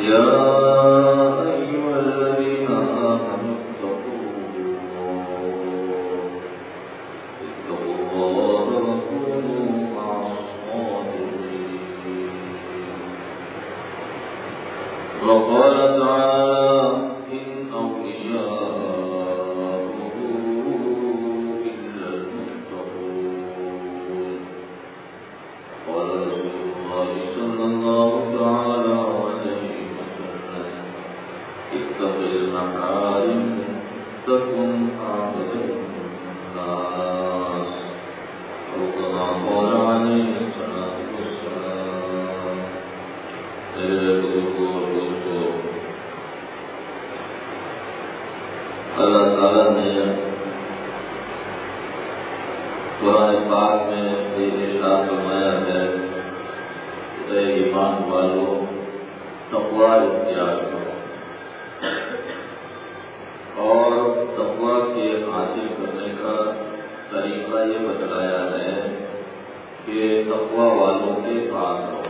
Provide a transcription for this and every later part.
يا أيها الذين آمنوا اتقوا الله وكونوا مع الصادقين. وقال تعالى إن أولياءه إلا المتقون. قال رسول الله صلى الله تعالى عليه وسلم اتق المحارم تكن أعبد الناس. أو كما قال عليه الصلاة والسلام. اللہ تعالیٰ نے قرآن پاک میں یہ ارشاد فرمایا ہے کہ اے ایمان والو تقوی اختیار کرو، اور تقوی کے حاصل کرنے کا طریقہ یہ بتلایا ہے کہ تقوی والوں کے پاس رہو۔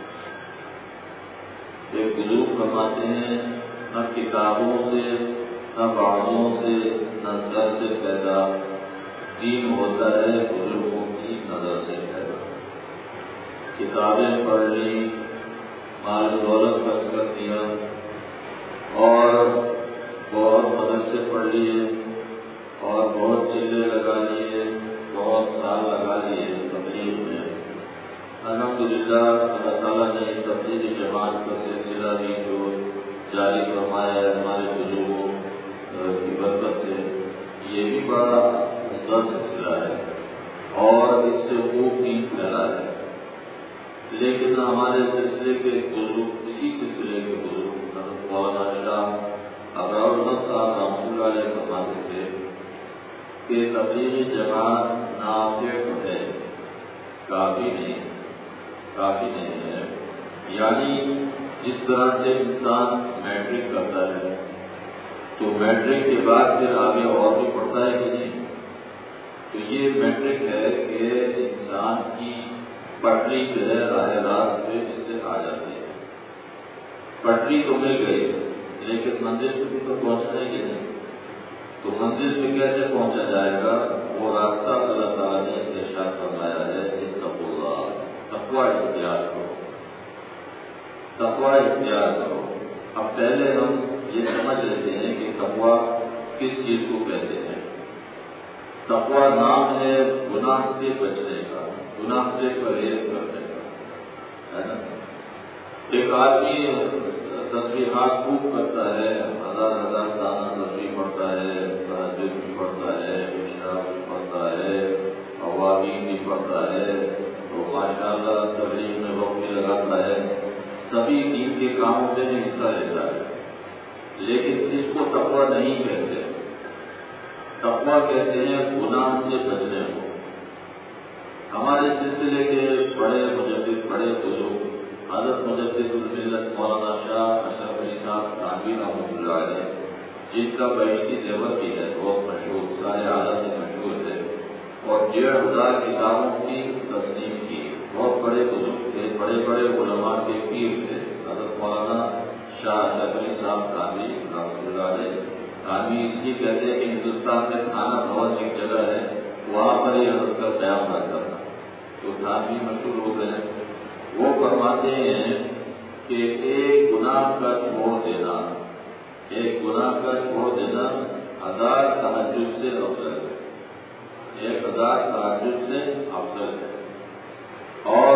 ایک بزرگ فرماتے ہیں نہ کتابوں سے نہ بعضوں سے نہ در سے پیدا، دین ہوتا ہے بزرگوں کی نظر سے پیدا۔ کتابیں پڑھ لی، مال دولت خرچ کر دیا، اور بہت مدرسے پڑھ لیے، اور بہت چلے لگا لیے، بہت سال لگا لیے تبلیغ میں۔ الحمدللہ اللہ تعالیٰ نے تبلیغی جماعت کا سلسلہ بھی جو جاری فرمایا ہے ہمارے بزرگوں کی برکت سے، یہ بھی بڑا عمدہ سلسلہ ہے اور اس سے خوب دین پھیلا ہے۔ لیکن ہمارے سلسلے کے بزرگ، اسی سلسلے کے بزرگ مولانا شاہ ابرار الحق صاحب رحمۃ اللہ علیہ فرماتے تھے کہ تبلیغی جماعت نافع ہے، کافی نہیں ہے۔ یعنی جس طرح سے انسان میٹرک کرتا ہے تو میٹرک کے بعد پھر آگے اور بھی پڑھتا ہے کہ نہیں، تو یہ میٹرک ہے کہ انسان کی پٹری جو ہے راہ راست پہ اس سے آ جاتی ہے۔ پٹری تو مل گئی لیکن منزل پہ بھی تو پہنچنا ہی نہیں، تو منزل پہ کیسے پہنچا جائے گا؟ وہ راستہ اللہ تعالیٰ نے ارشاد فرمایا ہے اتقوا اللہ، تقوی اختیار کرو، تقوی اختیار کرو۔ اب پہلے ہم یہ سمجھ لیتے ہیں کہ تقوی کس چیز کو کہتے ہیں۔ تقوی نام ہے گناہ سے بچنے کا، گناہ سے پرہیز کرنے کا، ہے نا۔ ایک آدمی تسبیحات خوب کرتا ہے، ہزار دانہ تسبیح پڑھتا ہے، تہجد بھی پڑھتا ہے، عشاء بھی پڑھتا ہے، اوابین بھی پڑھتا ہے، تو ماشاء اللہ تبلیغ میں وقت بھی لگاتا ہے، سبھی دین کے کاموں میں حصہ لیتا ہے، لیکن اس کو تقوی نہیں کہتے۔ تقوی کہتے ہیں گناہ سے بچنے کو۔ ہمارے سلسلے کے بڑے مجدد، بڑے بزرگ حضرت مجدد الملت مولانا شاہ اشرف علی صاحب تھانوی رحمۃ اللہ علیہ، جن کا بہشتی زیور بھی ہے، بہت مشہور، سارے عالم میں مشہور ہے، اور 1500 کتابوں کی تصنیف کی، بہت بڑے بزرگ تھے، بڑے بڑے علماء کے پیر تھے حضرت مولانا شاہ اشرف علی صاحب تھانوی رحمۃ اللہ علیہ۔ تھانوی اس لیے کہتے ہیں کہ ہندوستان میں تھانہ بہت ایک جگہ ہے، وہاں پر ہی حضرت کا قیام رہتا تھا، تو تھانوی مشہور ہو گئے۔ وہ فرماتے ہیں کہ ایک گناہ کا چھوڑ دینا، ایک گناہ کا چھوڑ دینا 1000 تہجد سے افضل ہے، 1000 تہجد سے افضل ہے۔ اور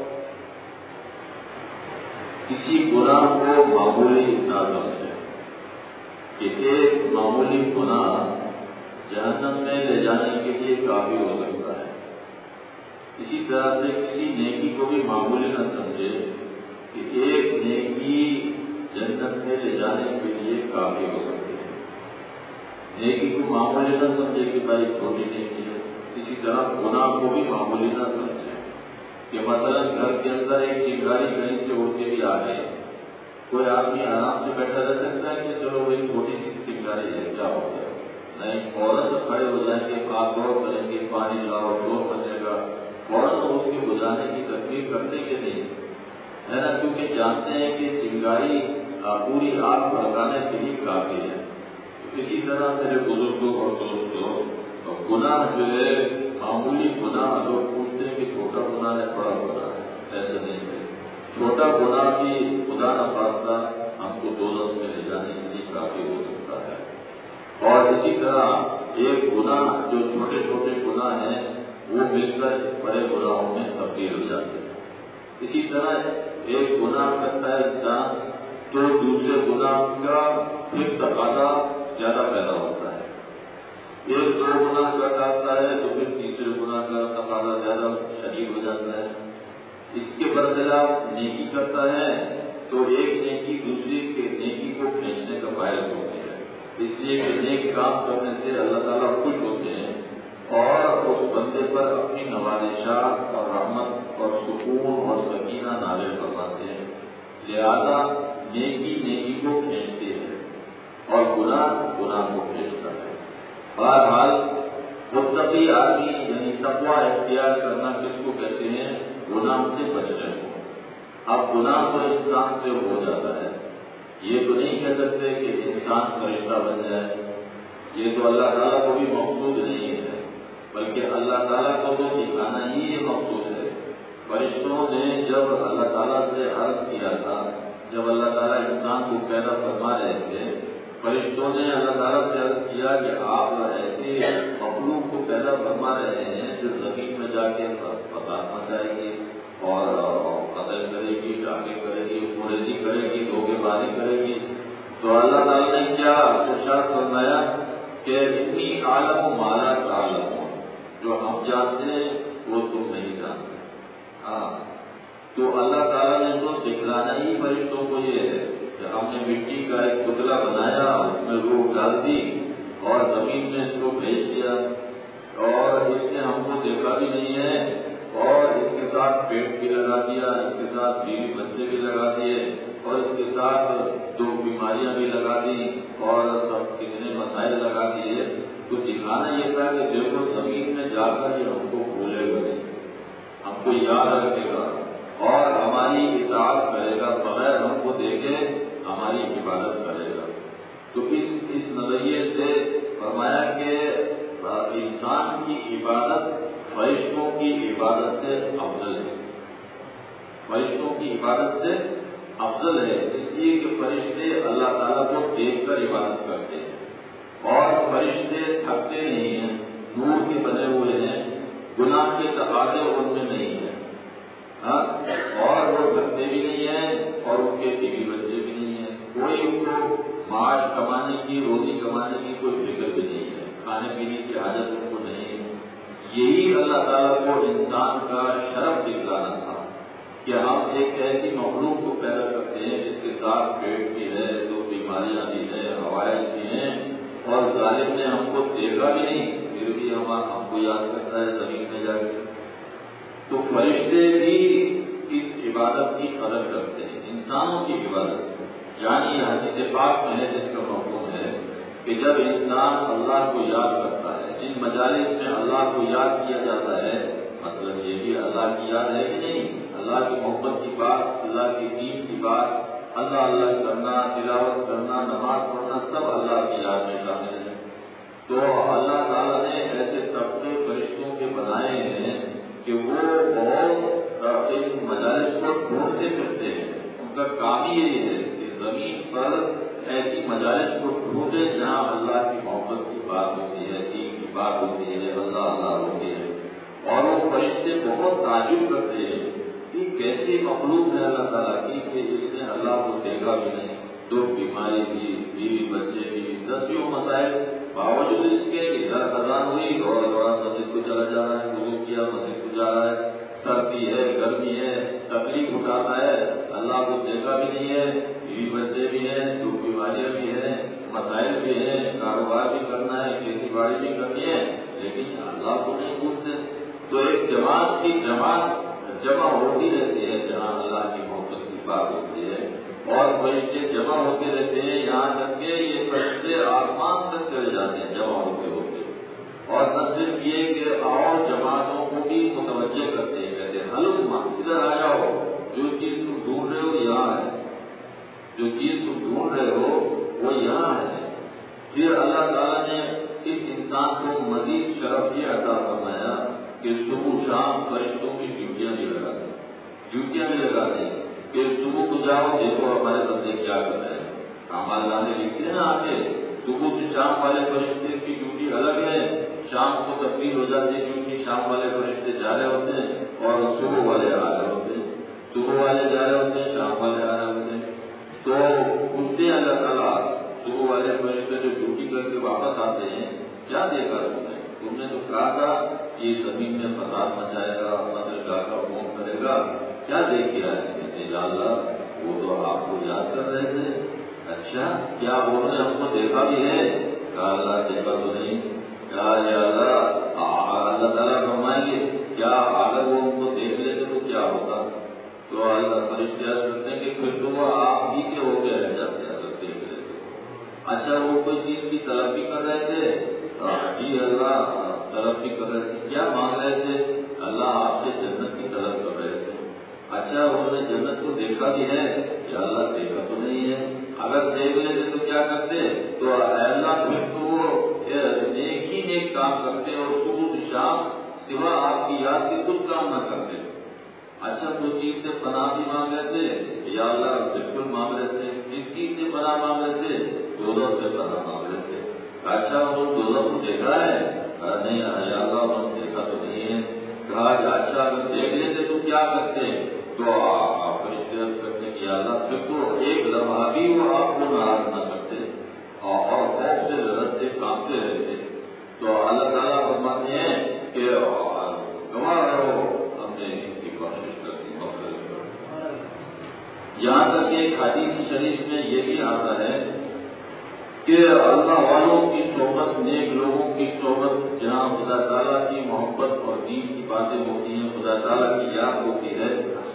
کسی گناہ کو معمولی نہ سمجھے کہ ایک معمولی گناہ جہنم میں لے جانے کے لیے کافی ہو سکتا ہے، اسی طرح سے کسی نیکی کو بھی معمولی نہ سمجھے کہ ایک نیکی جنت میں لے جانے کے لیے کافی ہو سکتی ہے۔ نیکی کو معمولی نہ سمجھے کہ بھائی چھوٹی نیکی ہے، اسی طرح گناہ کو بھی معمولی نہ سمجھے کہ مثلا گھر کے اندر ایک چنگاری کہیں سے اڑ کے بھی آ گئی، کوئی آدمی آرام سے بیٹھا رہ سکتا ہے کہ چلو وہی چھوٹی سی چنگاری ہے کیا ہو گیا؟ نہیں، فوراً کھڑے ہو جائیں گے، آپ دور کریں گے، پانی لاؤ، شور بچے گا، فوراً اس کے بجھانے کی تدبیر کرتے کہ نہیں، ہے نا، کیونکہ جانتے ہیں کہ چنگاری پوری آگ بھڑکانے کے لیے کافی ہے۔ اسی طرح میرے بزرگوں اور دوستوں، گناہ جو ہے معمولی گناہ لوگ پوچھتے ہیں کہ چھوٹا گناہ ہے بڑا گناہ ہے، ایسا نہیں ہے۔ چھوٹا گناہ بھی خدا نہ خواستہ ہم کو دوزخ میں لے جانے کے لیے کافی ہو سکتا ہے۔ اور اسی طرح ایک گناہ جو چھوٹے چھوٹے گناہ ہیں وہ مل کر بڑے گناہوں میں تبدیل ہو جاتے ہیں۔ اسی طرح ایک گناہ کرتا ہے انسان تو دوسرے گناہ کا پھر تقاضا زیادہ پیدا ہوتا ہے۔ ایک دو گناہ کا ڈالتا ہے تو پھر تیسرے گناہ کا تقاضا زیادہ شدید ہو جاتا ہے۔ اس کے برخلاف نیکی کرتا ہے تو ایک نیکی دوسری کے نیکی کو کھینچنے کا باعث ہوتی ہے، اس لیے کہ نیک کام کرنے سے اللہ تعالیٰ خوش ہوتے ہیں اور اس بندے پر اپنی نوازشات اور رحمت اور سکون اور سکینہ نازل فرماتے ہیں، لہذا نیکی نیکی کو کھینچتے ہیں اور گناہ گناہ کو کھینچتا ہے۔ بہرحال متقی آدمی یعنی تقویٰ اختیار کرنا کس کو کہتے ہیں؟ گناہ سے بچنے کو۔ اب گناہ تو انسان سے ہو جاتا ہے، یہ تو نہیں کہہ سکتے کہ انسان فرشتہ بن جائے، یہ تو اللہ تعالیٰ کو بھی مقصود نہیں ہے، بلکہ اللہ تعالیٰ کو تو دکھانا ہی یہ مقصود ہے۔ فرشتوں نے جب اللہ تعالیٰ سے عرض کیا تھا، جب اللہ تعالیٰ انسان کو پیدا فرما رہے تھے، فرشتوں نے اللہ تعالیٰ سے عرض کیا کہ آپ ایسے مخلوق کو پیدا فرما رہے ہیں جو زمین میں جا کے فساد مچائے گی اور قتل کرے گی، ڈاکے کرے گی، خوریزی کرے گی، دھوکے بازی کرے گی۔ تو اللہ تعالیٰ نے کیا ارشاد فرمایا کہ اتنی عالم و مالا عالم ہو، جو ہم جانتے ہیں وہ تم نہیں جانتے۔ ہاں، تو اللہ تعالیٰ نے تو دکھلانا ہی فرشتوں کو یہ ہے کہ ہم نے مٹی کا ایک پتلا بنایا، اس میں روح ڈال دی اور زمین میں اس کو بھیج دیا، اور اس نے ہم کو دیکھا بھی نہیں ہے، اور اس کے ساتھ پیٹ بھی لگا دیا، اس کے ساتھ بیوی بچے بھی لگا دیے، اور اس کے ساتھ 2 بیماریاں بھی لگا دی، اور سب کتنے مسائل لگا دیے۔ تو دکھانا یہ تھا کہ دیکھو زمین میں جا کر یہ ہم کو بھولے گا نہیں، ہم کو یاد رکھے گا اور ہماری اطاعت کرے گا، بغیر ہم کو دیکھے ہماری عبادت کرے گا۔ تو اس نظریے سے فرمایا کہ انسان کی عبادت فرشتوں کی عبادت سے افضل ہے، فرشتوں کی عبادت سے افضل ہے، اس لیے کہ فرشتے اللہ تعالیٰ کو دیکھ کر عبادت کرتے ہیں، اور فرشتے تھکتے نہیں ہیں، نور کے بنے ہوئے ہیں، گناہ کے تقاضے ان میں نہیں ہیں، اور وہ تھکتے بھی نہیں ہیں، اور ان کے بیوی بچے بھی نہیں ہیں، کوئی ان کو معاش کمانے کی، روزی کمانے کی کوئی فکر بھی نہیں ہے، کھانے پینے کی حاجت ان کو نہیں ہے۔ یہی اللہ تعالیٰ کو انسان کا شرف دکھلانا تھا کہ ہم ایک ایسی مخلوق کو پیدا کرتے ہیں جس کے ساتھ پیٹ بھی ہے، 2 بیماریاں بھی ہیں، حوائج بھی ہیں، اور ظالم نے ہم کو دیکھا بھی نہیں، پھر بھی ہم کو یاد کرتا ہے زمین میں جا کے۔ تو فرشتے بھی اس عبادت کی قدر کرتے ہیں، انسانوں کی عبادت، یعنی حدیث پاک میں ہے جس کا مفہوم ہے کہ جب انسان اللہ کو یاد کرتا ہے، جن مجالس میں اللہ کو یاد کیا جاتا ہے، مطلب یہ بھی اللہ کی یاد ہے کہ نہیں، اللہ کی محبت کی بات، اللہ کی دین کی بات، اللہ اللہ کرنا، تلاوت کرنا، نماز پڑھنا، سب اللہ کی یاد میں شامل ہے۔ تو اللہ تعالیٰ نے ایسے طبقے فرشتوں کے بنائے ہیں کہ وہ بہت ان مجالس کو ڈھونڈتے پھرتے ہیں، ان کا کام ہی یہی ہے کہ زمین پر ایسی مجالس کو ڈھونڈے جہاں اللہ کی محبت کی بات ہوتی ہے، دین کی بات ہوتی ہے، اللہ اللہ ہوتی ہے، اور وہ فرشتے بہت تعجب کرتے ہیں کہ کیسی مخلوق ہے اللہ تعالیٰ کی کہ جس نے اللہ کو دیکھا بھی نہیں، 2 بیماری بھی، بیوی بچے بھی، 10 مسائل، باوجود اس کے ادھر اذان ہوئی اور دوڑا مسجد کو چلا جا رہا ہے، وضو کیا مسجد کو جا رہا ہے، سردی ہے، گرمی ہے، تکلیف اٹھاتا ہے، اللہ کو دیکھا بھی نہیں ہے، بیوی بچے بھی ہیں، 2 بیماریاں بھی ہیں، مسائل بھی ہیں، کاروبار بھی کرنا ہے، کھیتی باڑی بھی کرنی ہے، لیکن اللہ کو نہیں پوچھتے۔ تو ایک جماعت کی جماعت جمع ہوتی رہتی ہے جہاں اللہ کی محبت کی بات ہوتی ہے، اور فرشتے جمع ہوتے رہتے ہیں، یہاں تک کہ یہ فرشتے آسمان تک چلے جاتے ہیں جمع ہوتے ہوتے، اور نہ صرف یہ کہ اور جماعتوں کو بھی متوجہ کرتے ہیں، کہتے ہیں ہلو ادھر آ جاؤ، جو چیز تم ڈھونڈ رہے ہو یہاں ہے، جو چیز تم ڈھونڈ رہے ہو وہ یہاں ہے۔ پھر اللہ تعالیٰ نے اس انسان کو مزید شرف یہ عطا فرمایا کہ صبح شام فرشتوں کی ڈیوٹیاں بھی لگا دیں کہ صبح کو جاؤ دیکھو ہمارے بندے کیا کر رہے ہیں۔ ہمارے لانے لکھتے ہیں نا آگے صبح سے شام والے فرشتے کی ڈیوٹی الگ ہے، شام کو تبدیل ہو جاتی ہے کیونکہ شام والے فرشتے جا رہے ہوتے ہیں اور صبح والے آ رہے ہوتے ہیں، صبح والے جا رہے ہوتے ہیں، شام والے آ رہے ہوتے ہیں۔ تو پوچھتے ہیں اللہ تعالیٰ صبح والے فرشتے جو ڈیوٹی کر کے واپس آتے ہیں کیا دیکھا تم نے تو کہا تھا کہ زمین میں فساد مچائے گا، فصل گاہ کا قوم کرے گا، کیا دیکھ کے آئے؟ کہتے یا اللہ وہ تو آپ کو یاد کر رہے تھے۔ اچھا کیا انہوں نے ہم کو دیکھا بھی ہے؟ کہا اللہ دیکھا تو نہیں۔ کہا یا اللہ تعالیٰ فرمائیں گے کیا اگر وہ ہم کو دیکھ لیتے تو کیا ہوتا؟ تو اللہ فرشتے کرتے ہیں کہ پھر تو وہ آپ ہی کے ہو کے رہ جاتے اگر دیکھ لیتے۔ اچھا وہ کوئی چیز کی تلافی کر رہے تھے؟ جی اللہ تلافی کر رہے تھے۔ کیا مانگ رہے تھے؟ اللہ آپ سے جنت کی طلب کر رہے تھے۔ اچھا انہوں نے جنت کو دیکھا بھی ہے؟ یا اللہ دیکھا تو نہیں ہے۔ اگر دیکھ لیتے تو کیا کرتے؟ تو اللہ پھر تو نیک ہی نیک کام کرتے اور صبح شام سوا آپ کی یاد کے کچھ کام نہ کرتے۔ اچھا کوئی چیز سے پناہ بھی مانگ رہے تھے؟ یا اللہ بالکل مانگ رہے تھے۔ کس چیز سے پناہ مانگ رہے تھے؟ دوزخ سے پناہ مانگ رہے تھے۔ اچھا وہ دوزخ کو دیکھا ہے؟ نہیں یا اللہ انہوں نے دیکھا تو نہیں ہے۔ کہا اچھا اگر دیکھ لیتے تو کیا کرتے؟ تو آپ فرشتے کرتے کہ اللہ پھر تو ایک لمحہ بھی وہ آپ کو ناراض نہ کرتے اور خوف سے لذت سے کانپتے رہتے۔ تو اللہ تعالیٰ فرماتے ہیں کہ گواہ رہو ہم نے ان کی کوشش کر دی۔ یہاں تک ایک حدیث شریف میں یہ بھی آتا ہے کہ اللہ والوں کی صحبت، نیک لوگوں کی صحبت، جہاں خدا تعالیٰ کی محبت اور دین کی باتیں ہوتی ہیں، خدا تعالیٰ کی یاد ہوتی ہے،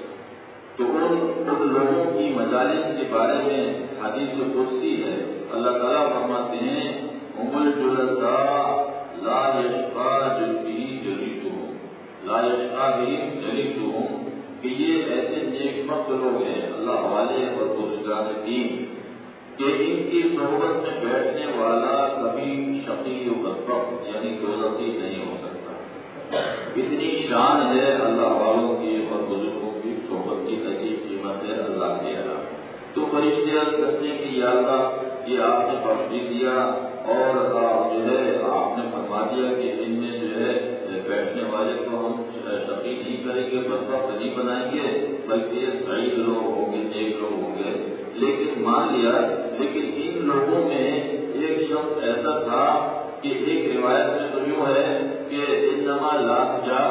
تو ان لوگوں کی مجالس کے بارے میں حدیث قدسی ہے۔ اللہ تعالیٰ فرماتے ہیں هم الجلساء لا یشقی جلبہ جلیسہم، لا یشقی بہم جلیسہم، کہ یہ ایسے نیک بخت لوگ ہیں اللہ والے اور بزرگان دین کہ ان کی صحبت میں بیٹھنے والا کبھی شقی و بدبخت یعنی دوزخی نہیں ہو سکتا۔ اتنی شان ہے اللہ والوں کی اور بزرگوں کی صحبت کی، ایسی قیمت ہے اللہ کے علاوہ۔ تو فرشتے عرض کرتے ہیں کہ یا اللہ یہ آپ نے بخش بھی دیا اور جو ہے آپ نے فرما دیا کہ ان میں جو ہے بیٹھنے والے کو ہم شقی نہیں کریں گے، بدبخت نہیں بنائیں گے، بلکہ یہ سعید لوگ ہوں گے، نیک لوگ ہوں گے۔ لیکن مان لیا لیکن ان لوگوں میں ایک شخص ایسا تھا کہ ایک روایت میں تو یوں ہے کہ انما لا جاء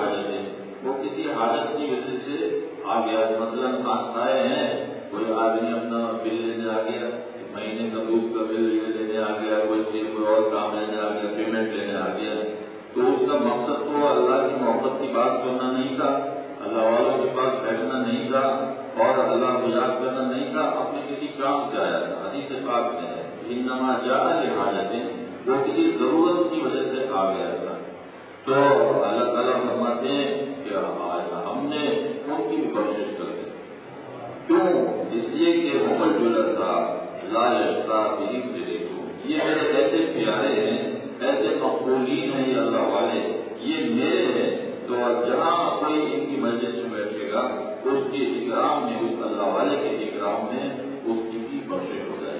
لحاجت، وہ کسی حاجت کی وجہ سے آ گیا، مثلاً آئے ہیں کوئی آدمی اپنا بل لینے آ گیا، مہینے کا دودھ کا بل لینے آ گیا، کوئی اور کام لینے آ گیا، پیمنٹ لینے آ گیا، تو اس کا مقصد تو اللہ کی محبت کی بات سننا نہیں تھا، اللہ والوں کے پاس بیٹھنا نہیں تھا اور اللہ کو یاد کرنا نہیں تھا، اپنے کسی کام سے آیا تھا۔ حدیث پاک میں ہے انما جاء لحاجت، وہ کسی ضرورت کی وجہ سے آ گیا تھا۔ تو اللہ تعالیٰ فرماتے ہیں کہ ہم نے ان کی بھی کوشش کر دی۔ کیوں؟ اس لیے کہ محمد جلسا لا یشقی بہم جلیسہم، یہ میرے ایسے پیارے ہیں، ایسے مقبولین ہیں یہ اللہ والے، یہ میرے ہیں، تو جہاں کوئی ان کی مجلس میں بیٹھے گا اس کے اکرام میں، اس اللہ والے کے اکرام میں اس کی بھی بخشش ہو جائے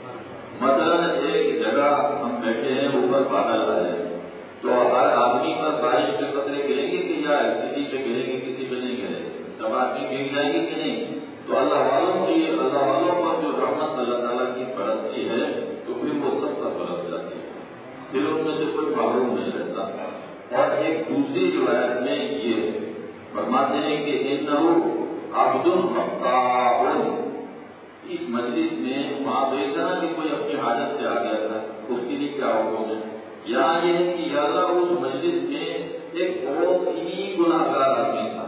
گی۔ مثلا ایک جگہ ہم بیٹھے ہیں، اوپر بادل آئے ہیں، تو ہر آدمی پر بارش کے قطرے گریں گے کہ یا کسی پہ گریں گے کسی پہ نہیں گریں گے، سب آدمی گر جائیں گے کہ نہیں؟ تو اللہ والوں کی، اللہ والوں پر جو رحمت اللہ تعالیٰ کی برستی ہے تو پھر وہ سب پر برس جاتی ہے، پھر ان میں سے کوئی معلوم نہیں رہتا۔ اور ایک دوسری روایت میں یہ فرماتے ہیں کہ انہ عبد خطاء، اس مجلس میں وہاں دیکھا نا کہ کوئی اپنی حاجت سے آ گیا تھا، اس کے لیے کیا حکم ہے؟ یہاں یہ ہے کہ یا اللہ اس مجلس میں ایک بہت ہی گناہ گار آدمی تھا،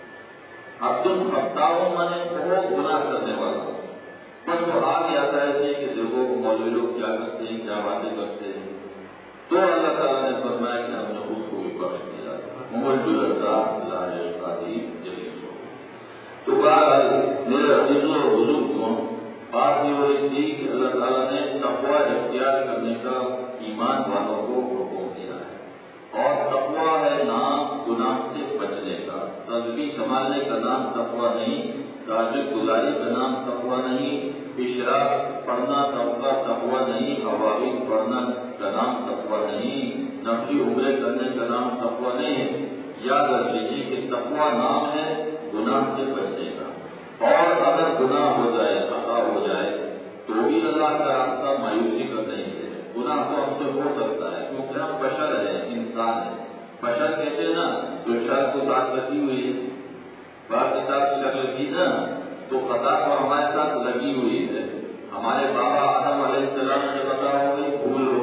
عبد خطاء مانے بہت گناہ کرنے والا، بس وہ آ گیا تھا ایسے کہ دیکھو مولوی لوگ کیا کرتے ہیں، کیا باتیں کرتے ہیں، تو اللہ تعالیٰ نے فرمایا کہ ہم نے اس کو بھی بخش دیا، محمد جلسا لا یشقی بہم جلیسہم۔ تو بہرحال میرے عزیزوں اور بزرگوں، بات یہ ہو رہی تھی کہ اللہ تعالیٰ نے تقوی اختیار کرنے کا ایمان والوں کو حکم دیا ہے، اور تقوی ہے نام گناہ سے بچنے کا، تسبیح سنبھالنے کا نام تقوی نہیں، تہجد گزاری کا نام تقوی نہیں، اشراق پڑھنا تقوی نہیں، حواوی پڑھنا کا نام تقوی نہیں، نفلی عمرے کرنے کا نام تقوی نہیں۔ یاد رکھ لیجیے کہ تقوی نام ہے گناہ سے بچنے کا، اور اگر گناہ ہو جائے، خطا ہو جائے تو بھی اللہ کا راستہ مایوسی کا نہیں ہے۔ گناہ تو ہم سے ہو سکتا ہے کیونکہ ہم بشر ہیں، انسان ہیں۔ بشر کہتے ہیں نا، جو شر کو ساتھ لگی ہوئی ہے، بات کے ساتھ شر لگی نا تو خطا تو ہمارے ساتھ لگی ہوئی ہے۔ ہمارے بابا آدم علیہ السلام سے خطا ہو گئی، بھول ہو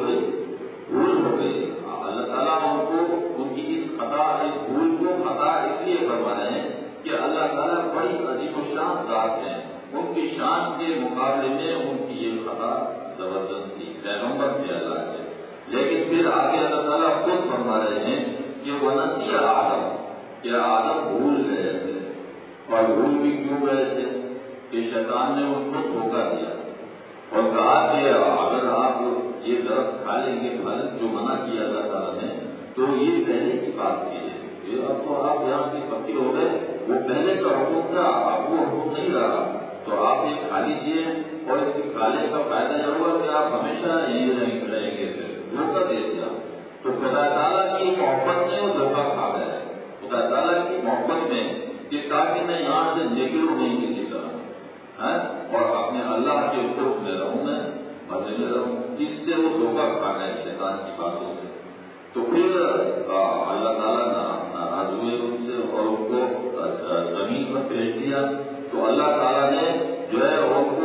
گئی، اللہ تعالیٰ ان کو ان کی اس بھول کو خطا اس لیے فرما رہے ہیں کہ اللہ تعالیٰ بڑی عظیم الشان ذات ہیں، ان کی شان کے مقابلے میں ان کی یہ خطا زبردست تھی، پیغمبر تھے اللہ کے۔ لیکن پھر آگے اللہ تعالیٰ خود فرما رہے ہیں کہ وہ نسی آدم، کہ آدم بھول گئے تھے، اور بھول بھی کیوں گئے تھے کہ شیطان نے ان کو دھوکہ دیا اور کہا کہ اگر آپ یہ درخت کھا لیں گے، پھل جو منع کیا اللہ تعالیٰ نے، تو یہ پہلے کی بات کی ہے، اب تو آپ یہاں کے پکی ہو گئے، وہ پہلے کا حکم تھا، اب وہ حکم نہیں رہا، تو آپ یہ کھا لیجیے، اور اس کے کھانے کا فائدہ یہ ہوگا کہ آپ ہمیشہ یہیں رہیں گے۔ پھر دھوکہ دے دیا، تو خدا تعالیٰ کی محبت میں وہ دھوکہ کھا گئے، خدا تعالیٰ کی محبت میں کہ تاکہ میں یہاں سے نکلوں نہیں کسی طرح، اور اپنے اللہ کے حکم میں رہوں، میں مزے میں رہوں، اس سے وہ دھوکہ کھا گئے شیطان کی باتوں سے۔ تو پھر اللہ تعالیٰ ناراض ہوئے ان سے اور ان کو زمین پر بھیج دیا۔ تو اللہ تعالیٰ نے جو ہے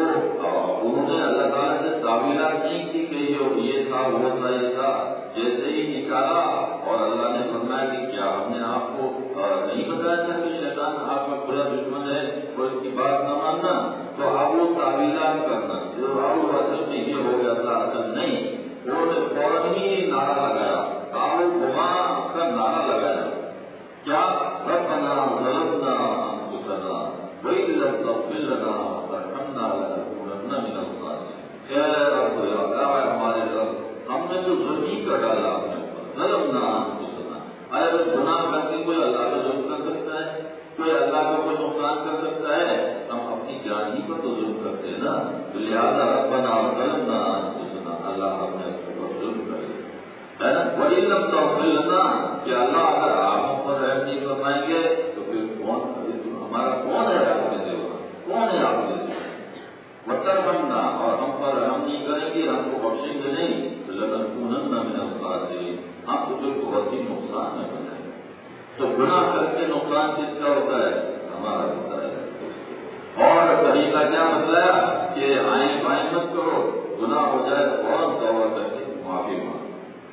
انہوں نے اللہ تعالیٰ سے تعویلات نہیں کی کہ یہ تھا وہ تھا یہ تھا، جیسے ہی نکالا اور اللہ نے فرمایا کہ کیا ہم نے آپ کو نہیں بتایا تھا کہ شیطان آپ کا کھلا دشمن ہے اور اس کی بات نہ ماننا، تو اب وہ تعویلات کرنا جو اصل میں یہ ہو گیا تھا اصل نہیں، انہوں نے فوراً ہی نعرہ لگایا، گما کا نعرہ لگایا، کیا ربنا ظلمنا انفسنا وإن لم تغفر لنا وترحمنا لنكونن من الخاسرين۔ اے رب، ہمارے رب، ہم نے تو ظلم ہی کر ڈالا اپنے اوپر، ظلمنا انفسنا۔ اگر گناہ کر کے کوئی اللہ کا ظلم کر سکتا ہے، کوئی اللہ کا کوئی نقصان کر سکتا ہے، ہم اپنی جان ہی پر تو ظلم کرتے ہیں نا۔ لہٰذا ربنا ظلمنا انفسنا، اللہ ہم نے اس پر ظلم کر لیا ہے نا۔ وہی لمتا ہوں کہ اللہ اگر آپ ہم پر رحم نہیں فرمائیں گے تو پھر ہمارا کون ہے آپ کے دیوا، کون ہے آپ کے دیوا؟ وطر بننا اور ہم پر رحم نہیں کریں گے، ہم کو بخشیں گے نہیں، تو لنکونن من الخاسرین، ہم کو جو بہت ہی نقصان میں بنائیں گے۔ تو گناہ کر کے نقصان کس کا ہوتا ہے؟ ہمارا ہوتا ہے۔ اور طریقہ کیا بتلایا کہ آئیں بائیں مت کرو، گناہ ہو جائے فوراً توبہ کر کے معافی مانگو،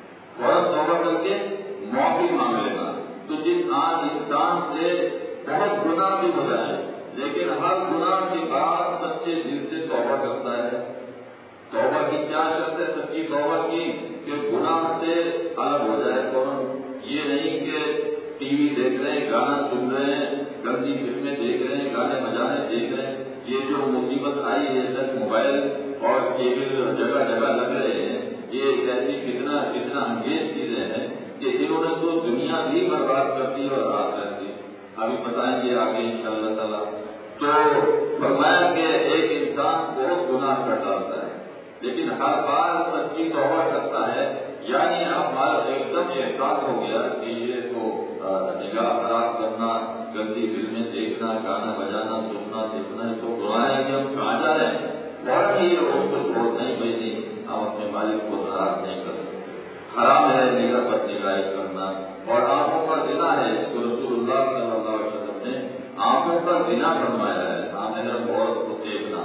فوراً توبہ کر کے معافی مانگ لینا۔ تو جس انسان سے بہت گناہ بھی ہو جائے لیکن ہر گناہ کے بعد سچے دل سے توبہ کرتا ہے، توبہ کی کیا شرط ہے سچی توبہ کی؟ کہ گناہ سے الگ ہو جائے فوراً، یہ نہیں کہ ٹی وی دیکھ رہے ہیں، گانا سن رہے ہیں، گندی فلمیں دیکھ رہے ہیں، گانے بجانے دیکھ رہے ہیں، یہ جو مصیبت آئی ہے سچ موبائل اور کیبل جگہ جگہ لگ رہے ہیں، یہ ایک ایسی کتنا انگیز چیزیں ہیں کہ انہوں نے تو دنیا بھی برباد کر دی اور آخرت بھی۔ ابھی بتائیں گے آگے انشاءاللہ تعالیٰ۔ تو فرمایا کہ ایک انسان بہت گناہ کر ڈالتا ہے لیکن ہر بار سچی توبہ کرتا ہے، یعنی اب ایک دم احساس ہو گیا کہ یہ تو نگاہ خراب کرنا، گندی فلمیں دیکھنا، گانا بجانا، سننا سیکھنا تو برا ہے کہ ہم کہاں جا رہے ہیں، بہت ہی اس کو چھوڑ نہیں بھیجی، ہم اپنے مالک کو ناراض نہیں کر سکتے۔ حرام ہے نگاہ پر نگاہی کرنا، اور آنکھوں کا زنا ہے، اس کو رسول اللہ صلی اللہ علیہ وسلم نے آنکھوں کا زنا فرمایا ہے، نامحرم عورت کو دیکھنا،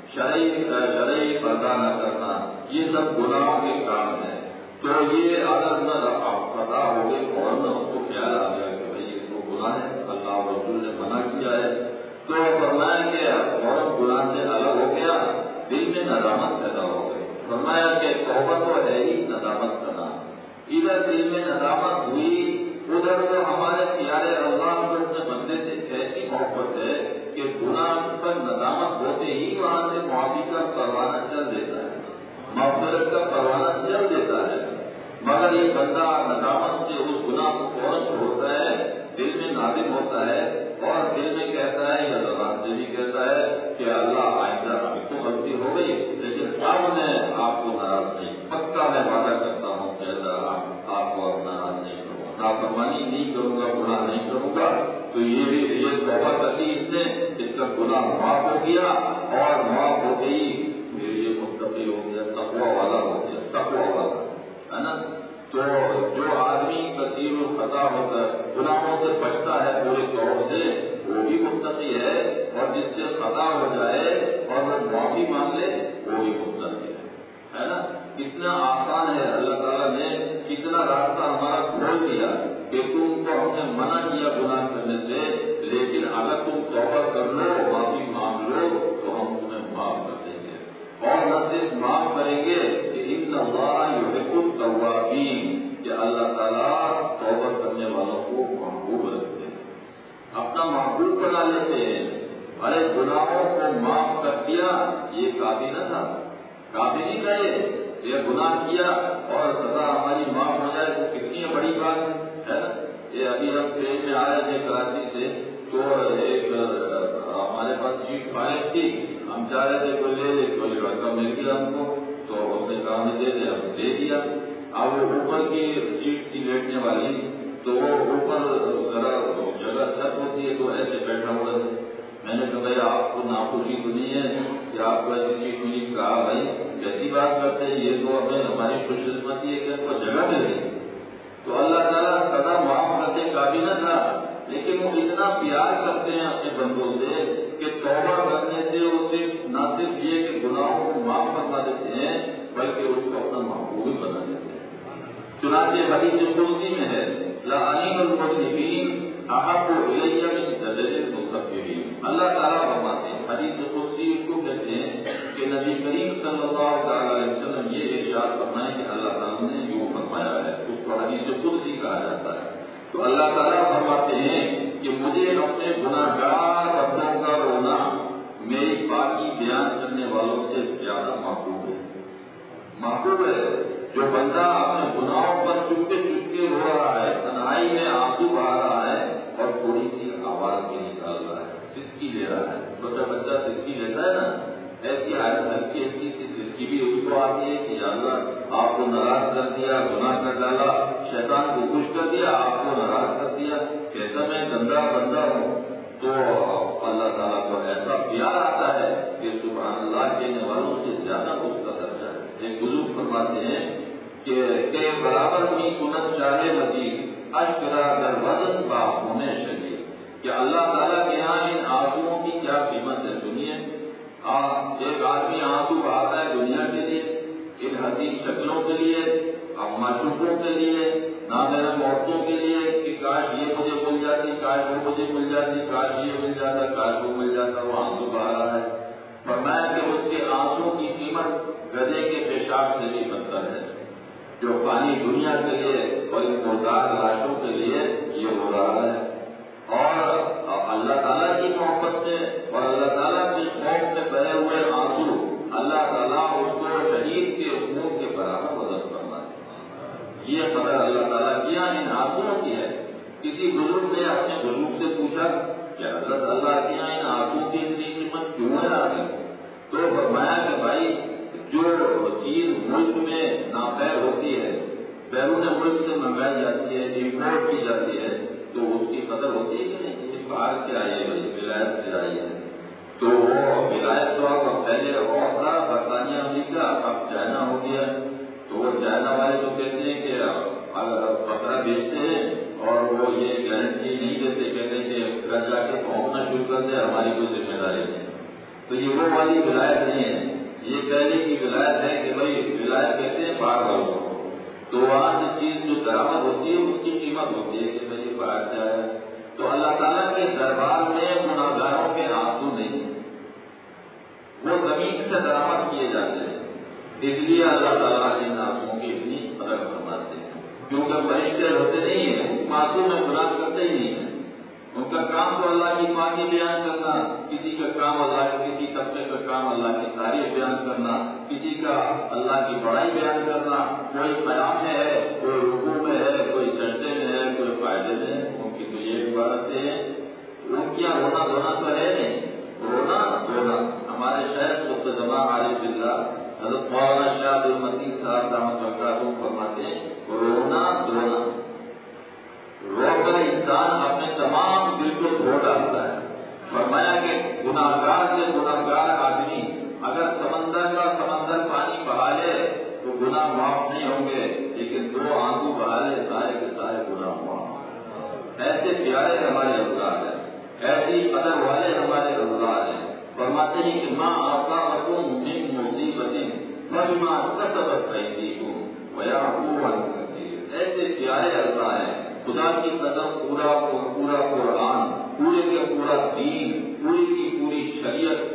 شرعی پردہ نہ کرنا، یہ سب گناہوں کے کام ہے۔ تو یہ اگر نہ پتہ ہو گئی فوراً اس کو خیال آ گیا کہ بھائی یہ تو گناہ ہے، اللہ اور رسول نے منع کیا ہے، تو فرمایا کہ فوراً گناہ سے الگ ہو گیا، دل میں ندامت پیدا ہو گئی۔ فرمایا کہ توبہ تو ہے ہی ندامت کرنا، ادھر دل میں ندامت ہوئی، ادھر وہ ہمارے پیارے اللہ کو اپنے بندے سے ایسی محبت ہے کہ گناہ پر ندامت ہوتے ہی وہاں سے معافی کا مغفرت کا پروانہ جل دیتا ہے، مگر یہ بندہ ندامت سے اس گناہ کو فوراً چھوڑتا ہے، دل میں نادم ہوتا ہے اور دل میں کہتا ہے یا زبان سے بھی کہتا ہے کہ اللہ آئندہ ابھی تو غلطی ہو گئی، لیکن اب میں آپ کو ناراض نہیں، پکا میں وعدہ کرتا ہوں کہ اللہ آپ کو اب ناراض نہیں کروں گا، نافرمانی نہیں کروں گا، گناہ نہیں کروں گا۔ تو یہ توبہ کر لی اس نے، اس کا گناہ معاف ہو گیا اور معاف ہو گئی، پھر یہ متقی ہو گیا، تقویٰ والا ہو گیا، تقویٰ والا ہے نا۔ تو جو آدمی کثیر الخطا ہو کر گناہوں سے بچتا ہے پورے طور سے، وہ بھی متقی ہے، اور جس سے خطا ہو جائے اور وہ معافی مانگ لے وہ بھی متقی ہے نا۔ کتنا آسان ہے، اللہ تعالیٰ نے کتنا راستہ ہمارا کھول دیا کہ تم کو ہم نے منع کیا گناہ کرنے سے، لیکن اگر تم توبہ کر لو، معافی مانگ لو تو ہم تمہیں معاف کر دیں گے، اور نہ صرف معاف کریں گے کہ ان اللہ یحب التوابین، کہ اللہ تعالیٰ توبہ کرنے والوں کو محبوب رکھتے ہیں، اپنا محبوب بنا لیتے ہیں۔ ارے گناہوں کو معاف کر دیا یہ کافی نہ تھا، کافی نہیں تھا، یہ گناہ کیا اور سزا ہماری معاف ہو جائے تو کتنی بڑی بات ہے نا۔ یہ ابھی ہم ٹرین میں آ رہے تھے کراچی سے، تو ایک ہمارے پاس سیٹ فارغ تھی، ہم چاہ رہے تھے کوئی لے لے، کوئی لڑکا مل گیا ہم کو، تو اس نے کہا ہمیں دے دے، ہم نے دے دیا۔ اب وہ اوپر کی سیٹ تھی لیٹنے والی، تو وہ اوپر ذرا جگہ چھت ہوتی ہے تو ایسے بیٹھا ہوا تھا۔ میں نے کہا بھائی آپ کو ناخوشی تو نہیں ہے کہ آپ کو ایسی سیٹ ملی؟ کہا بھائی کیسی بات کرتے ہیں، یہ تو ہمیں ہماری خوش قسمتی ہے کہ ہم کو جگہ مل گئی۔ تو اللہ تعالیٰ سزا معاف کرنے کا بھی نہ تھا، لیکن وہ اتنا پیار کرتے ہیں اپنے بندوں سے کہ توبہ کرنے سے وہ صرف نہ صرف یہ کہ گناہوں کو معاف فرما دیتے ہیں بلکہ اس کو اپنا محبوب بھی بنا دیتے ہیں۔ چنانچہ حدیث قدسی میں ہے لَعَنِينَ الْمُذْنِبِينَ احب الیہ من زجر المستغفرین، اللہ تعالیٰ فرماتے ہیں، حدیث قدسی اس کو کہتے ہیں کہ نبی کریم صلی اللہ تعالیٰ علیہ وسلم یہ ارشاد فرمائے کہ اللہ تعالیٰ نے یوں فرمایا ہے، اس کو حدیث قدسی کہا جاتا ہے۔ تو اللہ تعالیٰ فرماتے ہیں کہ مجھے اپنے گناہ گار بندوں کا رونا میری پاکی بیان کرنے والوں سے زیادہ محبوب ہے، محبوب ہے۔ جو بندہ اپنے گناہوں پر چپکے چپکے رو رہا ہے، تنہائی میں آنسو بہا رہا ہے اور تھوڑی سی آواز بھی نکال رہا ہے، سسکی لے رہا ہے، چھوٹا بچہ سسکی لیتا ہے نا، ایسی ہلکی ہلکی سی سسکی بھی اس کو آتی ہے کہ اللہ آپ کو ناراض کر دیا، گناہ کر ڈالا، شیطان کو خوش کر دیا، آپ کو ناراض کر دیا، کیسا میں گندا بندہ ہوں۔ تو اللہ تعالیٰ کو ایسا پیار آتا ہے کہ سبحان اللہ کہنے والوں سے زیادہ اس کا درجہ ہے۔ ایک بزرگ فرماتے ہیں کہ برابر کی سنت چاہے مزید اشکرا در وزن باپ ہونے چاہیے، کہ اللہ تعالیٰ کے یہاں ان آنسوؤں کی کیا قیمت ہے سنیے۔ ایک آدمی آنسو بہاتا ہے دنیا کے لیے، ان حسین شکلوں کے لیے، معشوقوں کے لیے، نامحرم عورتوں کے لیے کہ کاش یہ مجھے مل جاتی، کاش وہ مجھے مل جاتی، کاش یہ مل جاتا، کاش وہ مل جاتا، وہ آنسو بہا رہا ہے۔ فرمایا کہ اس کے آنسو کی قیمت گدھے کے پیشاب سے بھی بدتر ہے، جو پانی دنیا کے لیے اور ان مردار لاشوں کے لیے یہ ہو رہا ہے۔ اور اللہ تعالیٰ کی محبت سے اور اللہ تعالیٰ کے خوف سے بہے ہوئے آنسو، اللہ تعالیٰ اس کو شہید کے خون کے برابر وزن فرماتے ہیں۔ یہ قدر اللہ تعالیٰ کیا ان آنسوؤں کی ہے۔ کسی بزرگ نے اپنے بزرگ سے پوچھا کہ حضرت اللہ کے یہاں ان آنسوؤں کی اتنی قیمت کیوں ہے آگے؟ تو فرمایا کہ بھائی جو چیز ملک میں ناپید ہوتی ہے، بیرون ملک سے منگائی جاتی ہے، امپورٹ کی جاتی ہے، تو اس کی قدر ہوتی ہے کہ نہیں؟ باہر سے آئی ہے، ولایت سے آئی ہے، تو وہ ولایت تو اب پہلے وہ تھا برطانیہ امریکہ، اب چائنا ہو گیا۔ تو وہ چائنا والے تو کہتے ہیں کہ اگر بکرا بیچتے ہیں اور وہ یہ گارنٹی نہیں دیتے، کہتے ہیں کہ گھر جا کے پہنچنا شروع کر دے، ہماری کوئی ذمہ داری نہیں۔ تو یہ وہ والی ولایت نہیں ہے، یہ پہلے کی ولایت ہے کہ بھائی ولایت کہتے ہیں باہر والوں کو، تو وہاں سے چیز جو برآمد ہوتی ہے اس کی قیمت ہوتی ہے کہ بھائی باہر سے آیا۔ تو اللہ تعالیٰ کے دربار میں گناہگاروں کے آنسو نہیں، وہ زمین سے برآمد کیے جاتے ہیں، اس لیے اللہ تعالیٰ ان آنسوؤں کی اتنی قدر فرماتے ہیں، کیونکہ فرشتے ہوتے نہیں ہیں، معصوم میں گناہ کرتے ہی نہیں ہیں، ان کا کام تو اللہ کی پاکی بیان کرنا، کسی کا کام اللہ کے کسی طبقے کا کام اللہ کی تعریف بیان کرنا، کسی کا اللہ کی بڑائی بیان کرنا، کوئی قیام میں ہے، کوئی رکوع میں ہے، کوئی سجدے میں ہے، کوئی فائدے میں ہے۔ ان کی تو یہ عبادتیں ہیں، ان کی رونا دھونا تو ہے نہیں، رونا دھونا۔ ہمارے شہر مقتدمہ عارف اللہ حضرت مولانا شاہ عبد المتین صاحب دامت برکاتہ فرماتے ہیں رونا دھونا، رو کر انسان اپنے تمام دل کو دھو ڈالتا ہے۔ فرمایا کہ گناہگار سے گناہگار آدمی اگر سمندر کا سمندر پانی بہا لے تو گناہ معاف نہیں ہوں گے، لیکن 2 آنسو بہا لے سارے کے سارے گناہ معاف۔ ایسے پیارے ہمارے اللہ ہیں، ایسی قدر والے ہمارے اللہ ہیں۔ فرماتے ہیں کہ ماں اصابکم من مصیبت فبما کسبت ایدیکم ویعفو عن کثیر۔ ایسے پیارے اللہ ہیں، خدا کی قدم پورا قرآن، پورے کے پورا دین، پوری کی پوری شریعت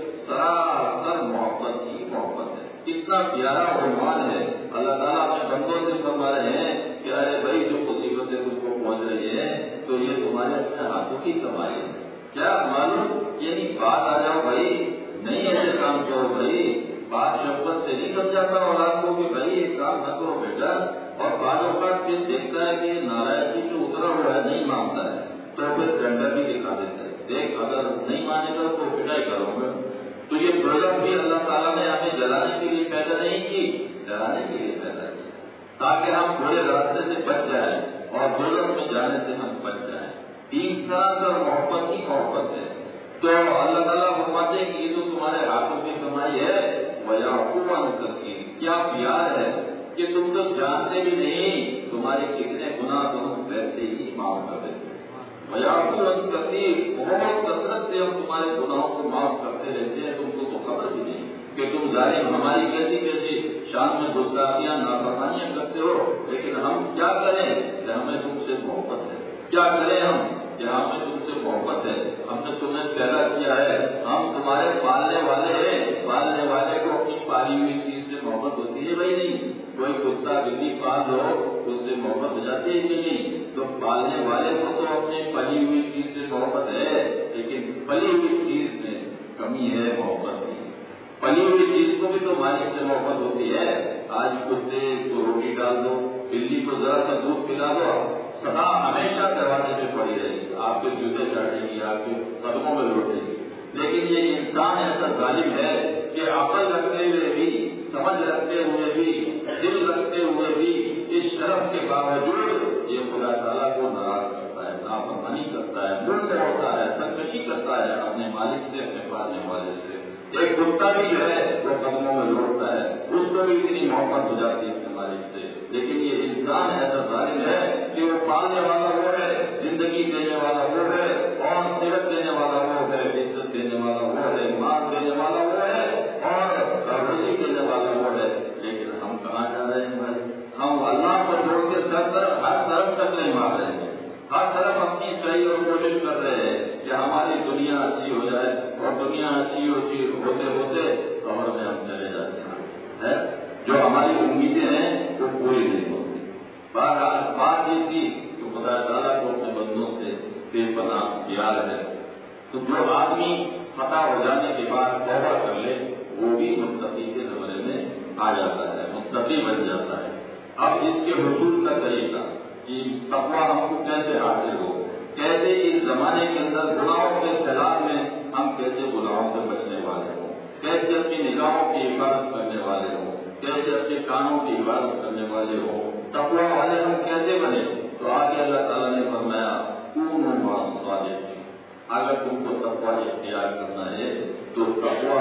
سراسر محبت کی محبت ہے۔ کتنا پیارا عنوان ہے۔ اللہ تعالیٰ اپنے بندوں سے فرما رہے ہیں کہ ارے بھائی جو مصیبتیں تم کو پہنچ رہی ہیں تو یہ تمہارے اپنے ہاتھوں کی کمائی ہے۔ کیا معلوم یعنی بات آ جاؤ بھائی، نہیں ایسے کام کرو بھائی، بات شفقت سے نہیں سمجھاتا اور آپ کو کہ بھائی ایک کام نہ کرو بیٹا، اور بعض اوقات پھر دیکھتا ہے کہ ناراضگی جو اترا ہوا ہے نہیں مانتا ہے تو پھر ڈنڈا بھی دکھا دیتا ہے، دیکھ اگر نہیں مانے گا تو پٹائی کروں گا۔ تو یہ پروجیکٹ بھی اللہ تعالیٰ نے ہمیں جلانے کے لیے پیدا نہیں کی، جلانے کے لیے پیدا کی تاکہ ہم برے راستے سے بچ جائیں اور دوزخ میں جانے سے ہم بچ جائیں۔ تین سال محبت کی محبت ہے۔ تو اللہ تعالیٰ فرماتے ہیں کہ یہ تو تمہارے ہاتھوں کی کمائی ہے، ویعفو عن کثیر۔ کیا پیار ہے کہ تم تو جانتے بھی نہیں تمہارے کتنے گناہ تم ویسے ہی معاف کر دیتے۔ ویعفو عن کثیر، بہت کثرت سے ہم تمہارے گناہوں کو معاف کرتے رہتے ہیں، تم کو تو خبر بھی نہیں کہ تم ظالم ہماری کیسی کیسی شان میں گستاخیاں نافرمانیاں کرتے ہو، لیکن ہم کیا کریں کہ ہمیں تم سے محبت ہے، کیا کریں ہم کہ ہمیں تم سے محبت ہے، ہم نے تمہیں پیدا کیا ہے، ہم تمہارے پالنے والے ہیں، پالنے والے کو اپنی پالی ہوئی چیز سے محبت ہوتی ہے بھائی نہیں؟ کوئی کتا بلی پال لو اس سے محبت ہو جاتی ہے کہ نہیں؟ تو پالنے والے کو تو اپنے پلی ہوئی چیز سے محبت ہے، لیکن پلی ہوئی چیز میں کمی ہے محبت کی۔ پلی ہوئی چیز کو بھی تو مالک سے محبت ہوتی ہے۔ آج کتے کو روٹی ڈال دو، بلی کو ذرا سا دودھ پلا دو، سدا ہمیشہ دروازے پہ پڑی رہے گی، آپ کے جوتے چاٹے گی، آپ کے قدموں میں لوٹے گی۔ لیکن یہ انسان ایسا ظالم ہے کہ عقل رکھتے ہوئے بھی، سمجھ رکھتے ہوئے بھی، دل رکھتے ہوئے بھی، اس شرف کے باوجود یہ خدا تعالیٰ کو ناراض کرتا ہے، نافرمانی کرتا ہے، منہ موڑتا ہے، سرکشی کرتا ہے اپنے مالک سے، اپنے پالنے والے سے۔ ایک کتا بھی جو ہے وہ قدموں میں لوٹتا ہے، اس کو بھی اتنی محبت ہو جاتی ہے اپنے مالک سے، لیکن یہ انسان ایسا ظالم ہے کہ وہ پالنے والا وہ ہے، زندگی دینے والا وہ ہے، اور صحت دینے والا وہ ہے، عزت دینے والا وہ ہے، مال دینے والا وہ ہے، اور روزی دینے والا وہ ہے، لیکن ہم کہاں جا رہے ہیں بھائی؟ ہم اللہ کو چھوڑ کے ہر طرف تک نہیں مار رہے ہیں، ہر طرف اپنی صحیح اور کوشش کر رہے ہیں کہ ہماری دنیا اچھی ہو جائے، اور دنیا اچھی ہوتے ہوتے قبر میں ہم چلے جاتے ہیں، جو ہماری امیدیں ہیں وہ پوری نہیں ہوتی۔ بات یہ تھی کہ خدا تعالیٰ کو اپنے بندوں سے بے پناہ پیار ہے، تو جو آدمی خطا ہو جانے کے بعد توبہ کر لے وہ بھی متقی کے زمرے میں آ جاتا ہے، متقی بن جاتا ہے۔ اب اس کے حصول کا طریقہ کہ تقویٰ ہم کو کیسے حاصل ہو، کیسے اس زمانے کے اندر گناہوں کے خلاف میں ہم کیسے گناہوں سے بچنے والے ہوں، کیسے اپنی نگاہوں کی حفاظت کرنے والے ہوں، کیسے اپنے کانوں کی حفاظت کرنے والے ہوں، تقویٰ والے ہم کیسے بنے؟ تو آگے اللہ تعالیٰ نے فرمایا کونوا مع الصادقین، اگر تم کو تقویٰ اختیار کرنا ہے تو تقویٰ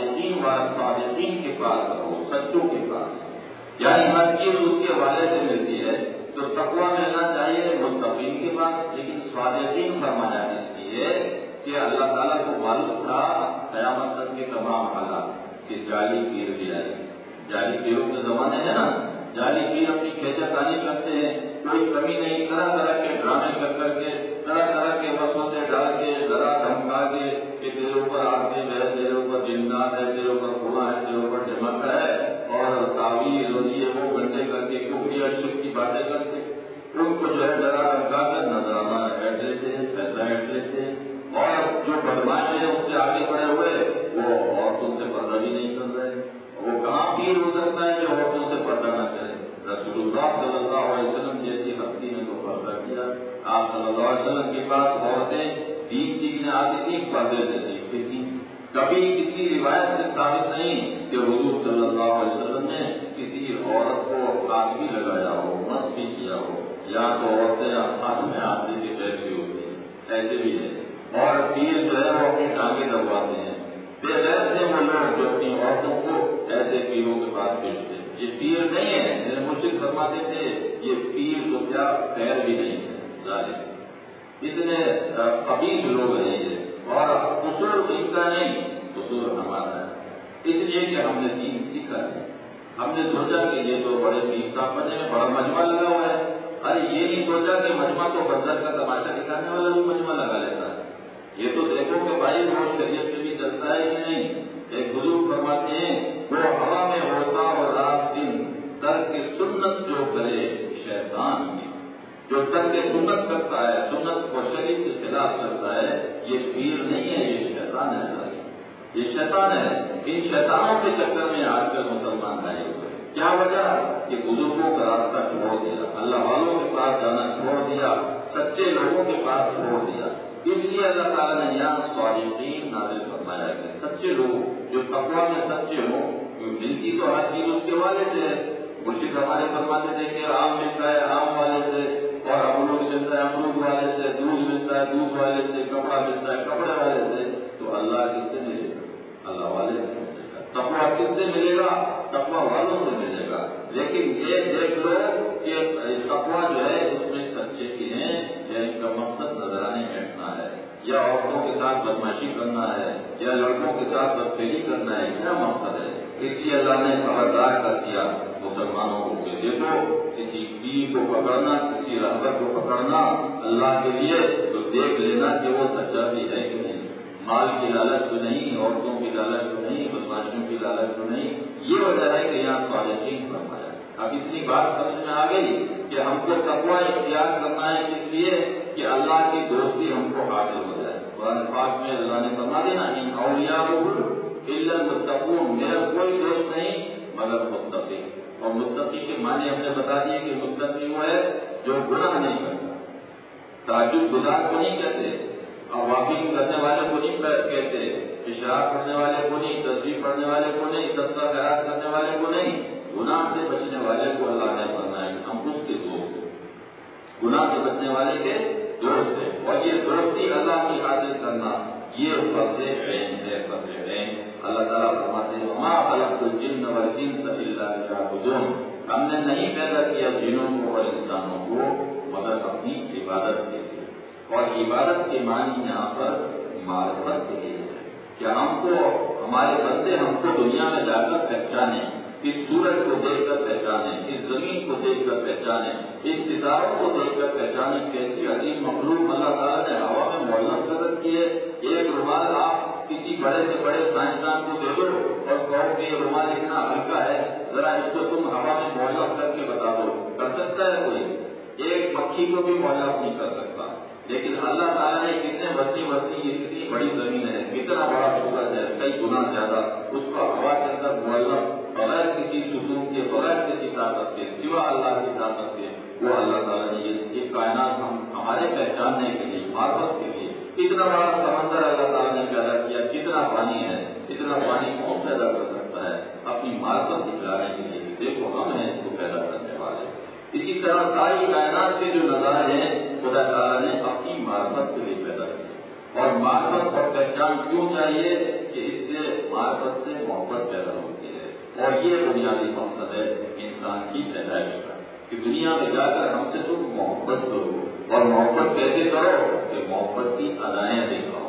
صادقین کے پاس رہو، سچوں کے پاس، یعنی ہر چیز اس کے والے سے ملتی ہے تو تقویٰ ملنا چاہیے متقین کے پاس، لیکن صادقین فرمایا اس لیے کہ اللہ تعالیٰ کو معلوم تھا قیامت تک کے تمام حالات کہ جعلی پیر بھی آئے، جعلی پیروں کے زمانے ہے نا، جعلی پیر اپنی کھینچا تانی کرتے ہیں، کوئی کمی نہیں، طرح طرح کے ڈرامے کر کے، طرح طرح کے وسوسے ڈال کے، ڈرا دھمکا کے کہ تیرے اوپر عاقب ہے، تیرے اوپر جنات ہے، تیرے اوپر خدا ہے، تیرے اوپر جمک ہے، اور تعویذ اور یہ وہ گھنٹے کر کے کفری اور شرک کی باتیں کرتے، ان کو جو ہے ڈرا دھمکا کر نظرانہ ایڈ لیتے ہیں، پیسہ ایڈ لیتے آپ صلی اللہ علیہ وسلم جیسی ہستی نے تو پردہ کیا. آپ صلی اللہ علیہ وسلم کے پاس عورتیں دین سیکھنے آتی تھیں, پردے سے سیکھتی تھیں. کبھی کسی روایت سے ثابت نہیں کہ حضور صلی اللہ علیہ وسلم نے کسی عورت کو ہاتھ بھی لگایا ہو, مس بھی کیا ہو. یا تو عورتیں ہاتھ میں ہاتھ دے کے بیٹھی ہوتی ہیں, ایسے بھی ہے. اور پیر جو ہے وہ اپنی ٹانگیں دبواتے ہیں. بے غیر سے وہ لوگ جو اپنی عورتوں کو ایسے پیروں کے پاس بھیجتے ہیں. یہ پیر نہیں ہے, میرے مرشد فرماتے تھے یہ پیر تو کیا خیر بھی نہیں ہے. ظالم اتنے قبیح لوگ ہیں یہ, اور قصور ان کا نہیں, قصور ہمارا ہے. اس لیے کہ ہم نے دین سیکھا ہے. ہم نے سوچا کہ یہ تو بڑے پیر صاحب بنے میں بڑا مجمع لگا ہوا ہے. ارے یہ نہیں سوچا کہ مجمع تو بندر کا تماشا دکھانے والا بھی مجمع لگا لیتا ہے. یہ تو دیکھو کہ بھائی وہ شریعت میں بھی چلتا ہے کہ نہیں. ایک بزرگ فرماتے ہیں وہ ہوا میں ہوتا اور رات دن ترک سنت جو کرے شیطان کی, جو ترک سنت کرتا ہے, سنت کو شریعت کے خلاف کرتا ہے, یہ پیر نہیں ہے, یہ شیطان ہے. یہ شیطان ہے. ان شیطانوں کے چکر میں آج کل مسلمان آئے ہوئے. کیا وجہ کہ بزرگوں کا راستہ چھوڑ دیا, اللہ والوں کے پاس جانا چھوڑ دیا, سچے لوگوں کے پاس چھوڑ دیا. اس لیے اللہ تعالیٰ نے یہاں صالحین نازل فرمایا کہ سچے لوگ جو تقویٰ میں سچے ہوں. ملتی تو ہر چیز اس کے والے سے. مرشد ہمارے فرماتے تھے کہ آم ملتا ہے آم والے سے, اور امرود ملتا ہے امرود والے سے, دودھ ملتا ہے دودھ والے سے, کپڑا ملتا ہے کپڑے والے سے. تو اللہ کس سے ملے گا؟ اللہ والے سے ملے گا. تقویٰ کس سے ملے گا؟ تقویٰ والوں سے ملے گا. لیکن یہ دیکھ لو کہ تقویٰ جو ہے اس میں سچے کی ہیں, یا ان کا مقصد نظرانے بیٹھنا ہے, یا عورتوں کے ساتھ بدماشی کرنا ہے, یا لڑکوں کے ساتھ بدفعلی کرنا ہے, کیا مقصد ہے؟ اس لیے اللہ نے خبردار کر دیا مسلمانوں کو کہ دیکھو کسی پیر کو پکڑنا, کسی رہبر کو پکڑنا اللہ کے لیے تو دیکھ لینا کہ وہ سچا بھی ہے کہ نہیں. مال کی لالچ تو نہیں, عورتوں کی لالچ تو نہیں, بدماشیوں کی لالچ تو نہیں. یہ وجہ ہے کہ یہاں صالحین فرمایا. اب اتنی بات سمجھ میں آ گئی کہ ہم کو تقویٰ اختیار کرنا ہے اس لیے کہ اللہ کی دوستی ہم کو حاصل ہو جائے. قرآن پاک میں اللہ نے فرما دینا ان اولیاء الا المتقون, میرا کوئی دوست نہیں مگر متقی. اور متقی کے معنی ہم نے بتا دیے کہ متقی وہ ہے جو گناہ نہیں کرتا. تعجب گناہ کو نہیں کہتے, عوافی کرنے والے کو نہیں کہتے, اشراق کرنے والے کو نہیں, تصویر پڑھنے والے کو نہیں, صدقہ خیرات کرنے والے کو نہیں. گناہ سے بچنے والے کو اللہ نے فرمایا کہ ہم اس کے دوست ہیں. گناہ سے بچنے والے کے دوست ہیں. اور یہ دوستی اللہ کی حاصل کرنا یہ فضل عین ہے, فضل عین. اللہ تعالیٰ فرماتے ہیں وما خلقت الجن والانس الا ليعبدون, ہم نے نہیں پیدا کیا جنوں کو اور انسانوں کو مگر اپنی عبادت کے لیے. اور عبادت کے معنی یہاں پر معرفت کے لیے ہے کہ ہم کو ہمارے بندے ہم کو دنیا میں جا کر پہچانے, اس سورج کو دیکھ کر پہچانے, اس زمین کو دیکھ کر پہچانے, اس ستاروں کو دیکھ کر پہچانے کیسی عظیم مخلوق اللہ تعالیٰ نے ہوا میں معلوم قدر کی ہے. ایک رومال آپ کسی بڑے سے بڑے سائنسدان کو دے دو اور کہو کہ یہ رومال اتنا ہلکا ہے, ذرا اس کو تم ہوا میں معلوم کر کے بتا دو, کر سکتا ہے کوئی؟ ایک پکھی کو بھی معلوم نہیں کر سکتا. لیکن اللہ تعالیٰ نے کتنے وسیع اتنی بڑی زمین ہے, کتنا بڑا سورج ہے, کئی گنا زیادہ, اس کو ہوا کے اندر معلوم بغیر کسی ستون کے, بغیر کسی طاقت کے, سوا اللہ کی طاقت کے, وہ اللہ تعالیٰ نے یہ کائنات ہمارے پہچاننے کے لیے, معرفت کے لیے اتنا بڑا سمندر اللہ تعالیٰ نے پیدا کیا. کتنا پانی ہے, اتنا پانی کون پیدا کر سکتا ہے؟ اپنی معرفت دکھلانے کے لیے. دیکھو ہم ہیں اس کو پیدا کرنے والے. اسی طرح ساری کائنات کے جو نظارے ہیں خدا تعالیٰ نے اپنی معرفت کے لیے پیدا کیا. اور معرفت اور پہچان کیوں چاہیے کہ اس سے معرفت سے محبت پیدا ہوتی ہے. اور یہ بنیادی مقصد ہے انسان کی پیدائش کا کہ دنیا میں جا کر ہم سے تم محبت کرو. اور محبت کیسے کرو کہ محبت کی ادائیں دکھاؤ.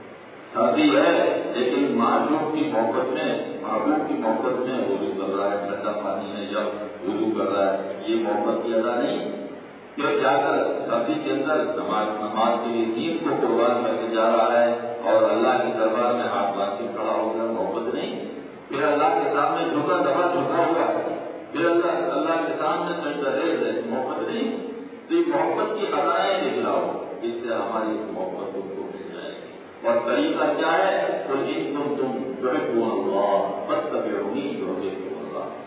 سردی ہے لیکن معشوق کی محبت میں, محبوب کی محبت میں وضو کر رہا ہے, ٹھنڈا پانی ہے جب وضو کر رہا ہے, یہ محبت کی ادا نہیں. پھر جا کر سردی کے اندر نماز کے لیے دین کو قربان کر کے جا رہا ہے اور اللہ کے دربار میں ہاتھ باندھ کے کھڑا ہو گیا, محبت نہیں. پھر اللہ کے سامنے جھکا دبا جھکا ہوا ہے, پھر اللہ کے سامنے سجدہ ریز ہے, محبت نہیں. تو یہ محبت کی ادائیں دکھلاؤ, اس سے ہماری محبت کو مل جائے گی. اور طریقہ کیا ہے؟ تو تم تحبون اللہ فاتبعونی یحببکم اللہ.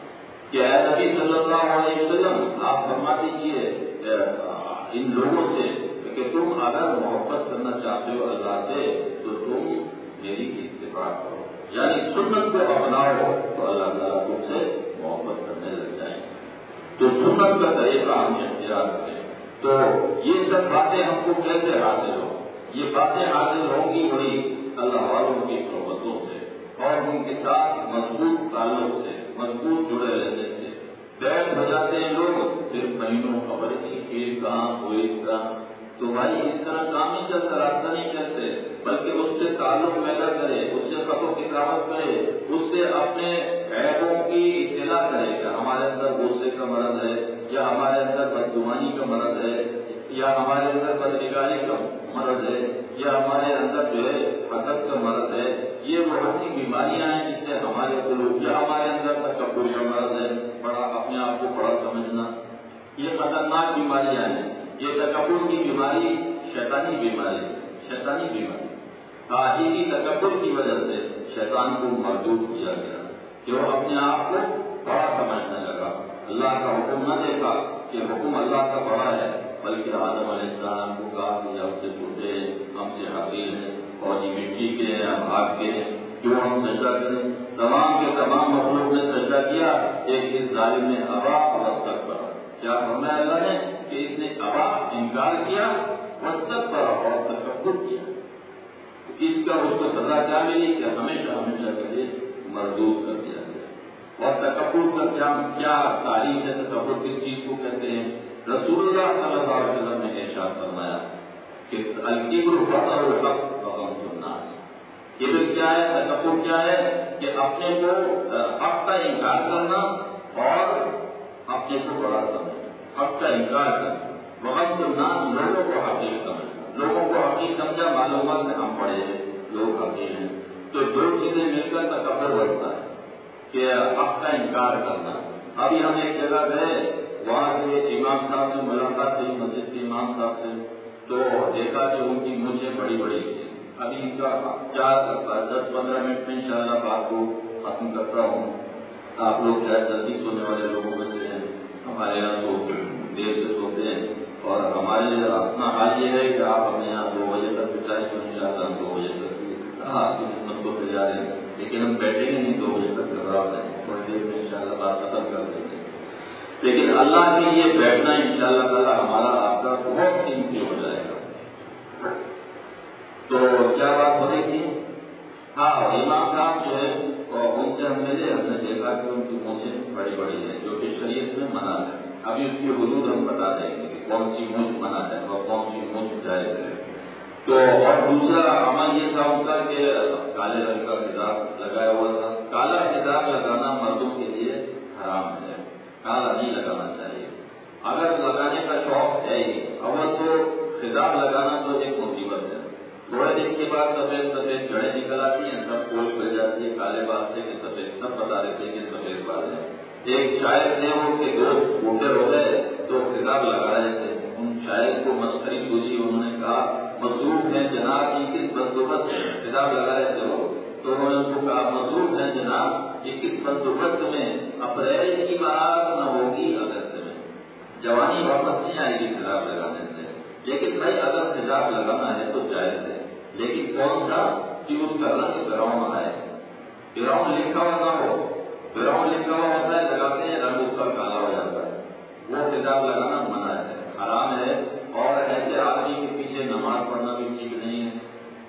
کہ اے نبی صلی اللہ علیہ وسلم آپ فرما دیجیے ان لوگوں سے کہ تم اگر محبت کرنا چاہتے ہو اللہ سے تو تم میری اتباع کرو، یعنی سنت کو اپناؤ تو اللہ تعالیٰ تم سے محبت کرنے لگ جائیں۔ تو سنت کا طریقہ ہم اختیار کریں۔ تو یہ سب باتیں ہم کو کیسے حاصل ہو؟ یہ باتیں حاصل ہوں گی وہی اللہ والوں کی صحبتوں سے اور ان کے ساتھ مضبوط تعلق سے، مضبوط جڑے رہنے سے۔ بیٹھ ہو جاتے ہیں لوگ، پھر مہینوں خبر نہیں کہ کہاں کوئی کہاں، تو بھائی اس طرح کام نہیں چلتا، راستہ نہیں چلتے، بلکہ اس سے تعلق پیدا کرے، اس سے خط و کتابت کرے، اس سے اپنے عیبوں کی اطلاع کرے کہ ہمارے اندر غصے کا مرض ہے، یا ہمارے اندر بدگمانی کا مرض ہے، یا ہمارے اندر بدنگاری کا مرض ہے، یا ہمارے اندر جو ہے حسد کا مرض ہے۔ یہ بہت سی بیماریاں ہیں جس سے ہمارے قلوب، یا ہمارے اندر تکبر کا مرض ہے، بڑا اپنے آپ کو بڑا سمجھنا، یہ خطرناک بیماریاں ہیں۔ یہ تکبر کی بیماری شیطانی بیماری، شیطانی بیماری اسی تکبر کی وجہ سے شیطان کو مردود کیا گیا کہ وہ اپنے آپ کو بڑا سمجھنے لگا، اللہ کا حکم نہ دیکھا کہ حکم اللہ کا بڑا ہے، بلکہ آدم علیہ السلام کو کہا کہ ہم سے چھوٹے ہیں، ہم سے حقیر ہیں، اور یہ مٹی کے ہیں، ہم آگ کے ہیں، کیوں ہم سجدہ کریں؟ تمام کے تمام مخلوق نے سجدہ کیا، ایک اس ظالم نے ابا واستکبر، کیا فرمایا اللہ نے کہ اس نے ابا انکار کیا، واستکبر اور تکبر کیا، اس کا اس کو سزا کیا ملی کہ ہمیشہ ہمیشہ کے لیے مردود کر دیا گیا۔ اور تکبر کا کیا تعریف ہے؟ تکبر کس چیز کو کہتے ہیں؟ رسول اللہ صلی اللہ علیہ وسلم نے ارشاد فرمایا کہ الکبر بطر الحق وغمط الناس۔ کبر کیا ہے؟ تکبر کیا ہے؟ کہ اپنے کو حق کا انکار کرنا اور اپنے کو بڑا سمجھنا، حق کا انکار کرنا، وغمط الناس لوگوں کو حقیر سمجھنا، لوگوں کو حقیر سمجھا، معلومات میں ہم پڑھے ہیں لوگ حقیر ہیں، تو دو چیزیں مل کر تکبر بڑھتا ہے کہ حق کا انکار کرنا۔ ابھی ہم ایک جگہ گئے، وہاں سے امام صاحب سے ملاقات ہوئی، مسجد کے امام صاحب سے، تو دیکھا کہ ان کی مونچھیں بڑی بڑی تھی۔ ابھی ان کا کیا 10-15 منٹ میں انشاءاللہ بات کو ختم کرتا ہوں۔ آپ لوگ شاید جلدی سونے والے لوگوں میں سے ہیں، ہمارے یہاں تو دیر سے سوتے ہیں، اور ہمارے اپنا حال یہ ہے کہ آپ ہمیں یہاں 2 بجے تک بچائے تو نہیں جاتا، ہم 2 بجے تک آپ کی خدمت کو پہ جا رہے ہیں، لیکن ہم بیٹھیں گے نہیں 2 بجے تک گھبراہٹ ہے، تھوڑی دیر میں انشاءاللہ بات ختم کر دیں گے، لیکن اللہ کے لیے بیٹھنا انشاءاللہ تعالیٰ ہمارا آپ کا بہت قیمتی ہو جائے گا۔ تو کیا بات ہو رہی تھی؟ ہاں، امام صاحب جو ہے ان سے ہم ملے، ہم نے دیکھا کہ ان کی مونچھیں بڑی بڑی ہیں، جو کہ شریعت میں منع ہے۔ ابھی اس کی حدود ہم بتا دیں گے کہ کون سی مونچھ منع ہے اور کون سی مونچھ جائز ہے۔ تو اور دوسرا عمل یہ تھا ان کا کہ کالے رنگ کا خطاب لگایا ہوا تھا۔ کالا خطاب لگانا مردوں کے لیے حرام ہے، کالا نہیں لگانا چاہیے۔ اگر لگانے کا شوق ہے ہی، اول تو خطاب لگانا تو ایک مصیبت ہے، تھوڑے دن کے بعد سفید سفید جڑیں نکل آتی ہیں، سب کوئی پھیل جاتی ہے، کالے بال سے کہ سفید، سب بتا دیتے کہ سفید بال ہے۔ ایک شاعر نے ان کے دوست بوٹے ہو گئے تو خطاب لگا رہے تھے، ان شاعر کو مسخری پوچھی، انہوں نے کہا مصروف ہے جناب یہ کس بندوبست ہے، خطاب لگا رہے تھے وہ، تو انہوں نے ان کو کہا مصروف ہے جناب یہ کس بندوبست میں، اپریل کی بہار نہ ہوگی اگست میں، جوانی واپس نہیں آئے گی خطاب لگانے سے۔ لیکن بھائی اگر خطاب لگانا ہے تو جائز ہے، لیکن کون سا یوز کرنا کہ گراؤنڈ آئے، گراؤنڈ لکھا ہوا نہ ہو، گراؤنڈ لکھا ہوا ہوتا ہے لگاتے ہیں رنگ اس کا کالا ہو جاتا ہے، وہ خطاب لگانا منع ہے، حرام ہے، اور ایسے آدمی کے پیچھے نماز پڑھنا بھی ٹھیک نہیں ہے۔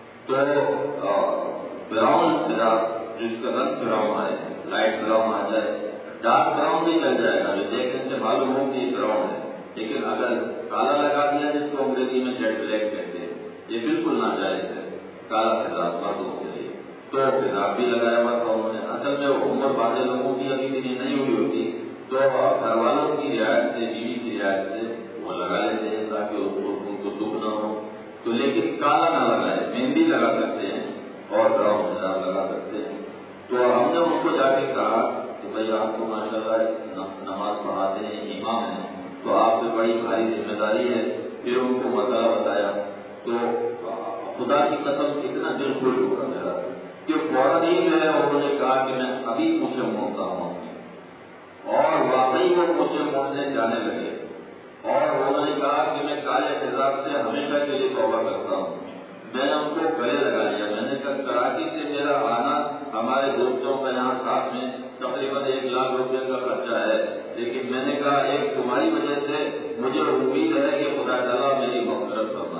تو براؤن خطاب جس کا رنگ براؤن آئے، لائٹ براؤن آ جائے، ڈارک براؤن بھی چل جائے گا، جو دیکھنے سے معلوم ہو کہ یہ براؤن ہے، لیکن اگر کالا لگا دیا جس کو انگریزی میں جیٹ بلیک کہتے ہیں، یہ بالکل ناجائز ہے، کالا خطاب مردوں کے لیے۔ تو خطاب بھی لگایا ہوا تھا انہوں نے، اصل میں عمر بعض لوگوں کی ابھی بھی نہیں ہوئی ہوتی، تو گھر والوں کی رعایت سے، بیوی کی رعایت سے وہ لگا لیتے ہیں تاکہ ان کو دکھ نہ ہو، تو لیکن کالا نہ لگائے، مہندی لگا سکتے ہیں اور براؤن خطاب لگا سکتے ہیں۔ تو ہم نے ان کو جا کے کہا کہ بھائی آپ کو ماشاءاللہ نماز پڑھاتے ہیں، امام ہیں، تو آپ پہ بڑی بھاری ذمہ داری ہے۔ پھر ان کو مسئلہ بتایا تو خدا کی قسم کتنا دل خوش ہوا میرا کہ فوراً ہی جو ہے انہوں نے کہا کہ میں ابھی مجھے موقع ہوں، اور واقعی وہ مجھے موڑنے جانے لگے اور انہوں نے کہا کہ میں کالے حساب سے ہمیشہ کے لیے توبہ کرتا ہوں. میں نے ان کو گلے لگا لیا. میں نے کہا کراچی سے میرا آنا ہمارے دوستوں کا یہاں ساتھ میں تقریباً 1 لاکھ روپے کا خرچہ ہے, لیکن میں نے کہا ایک تمہاری وجہ سے مجھے امید ہے کہ خدا تعالیٰ میری مغفرت کرنا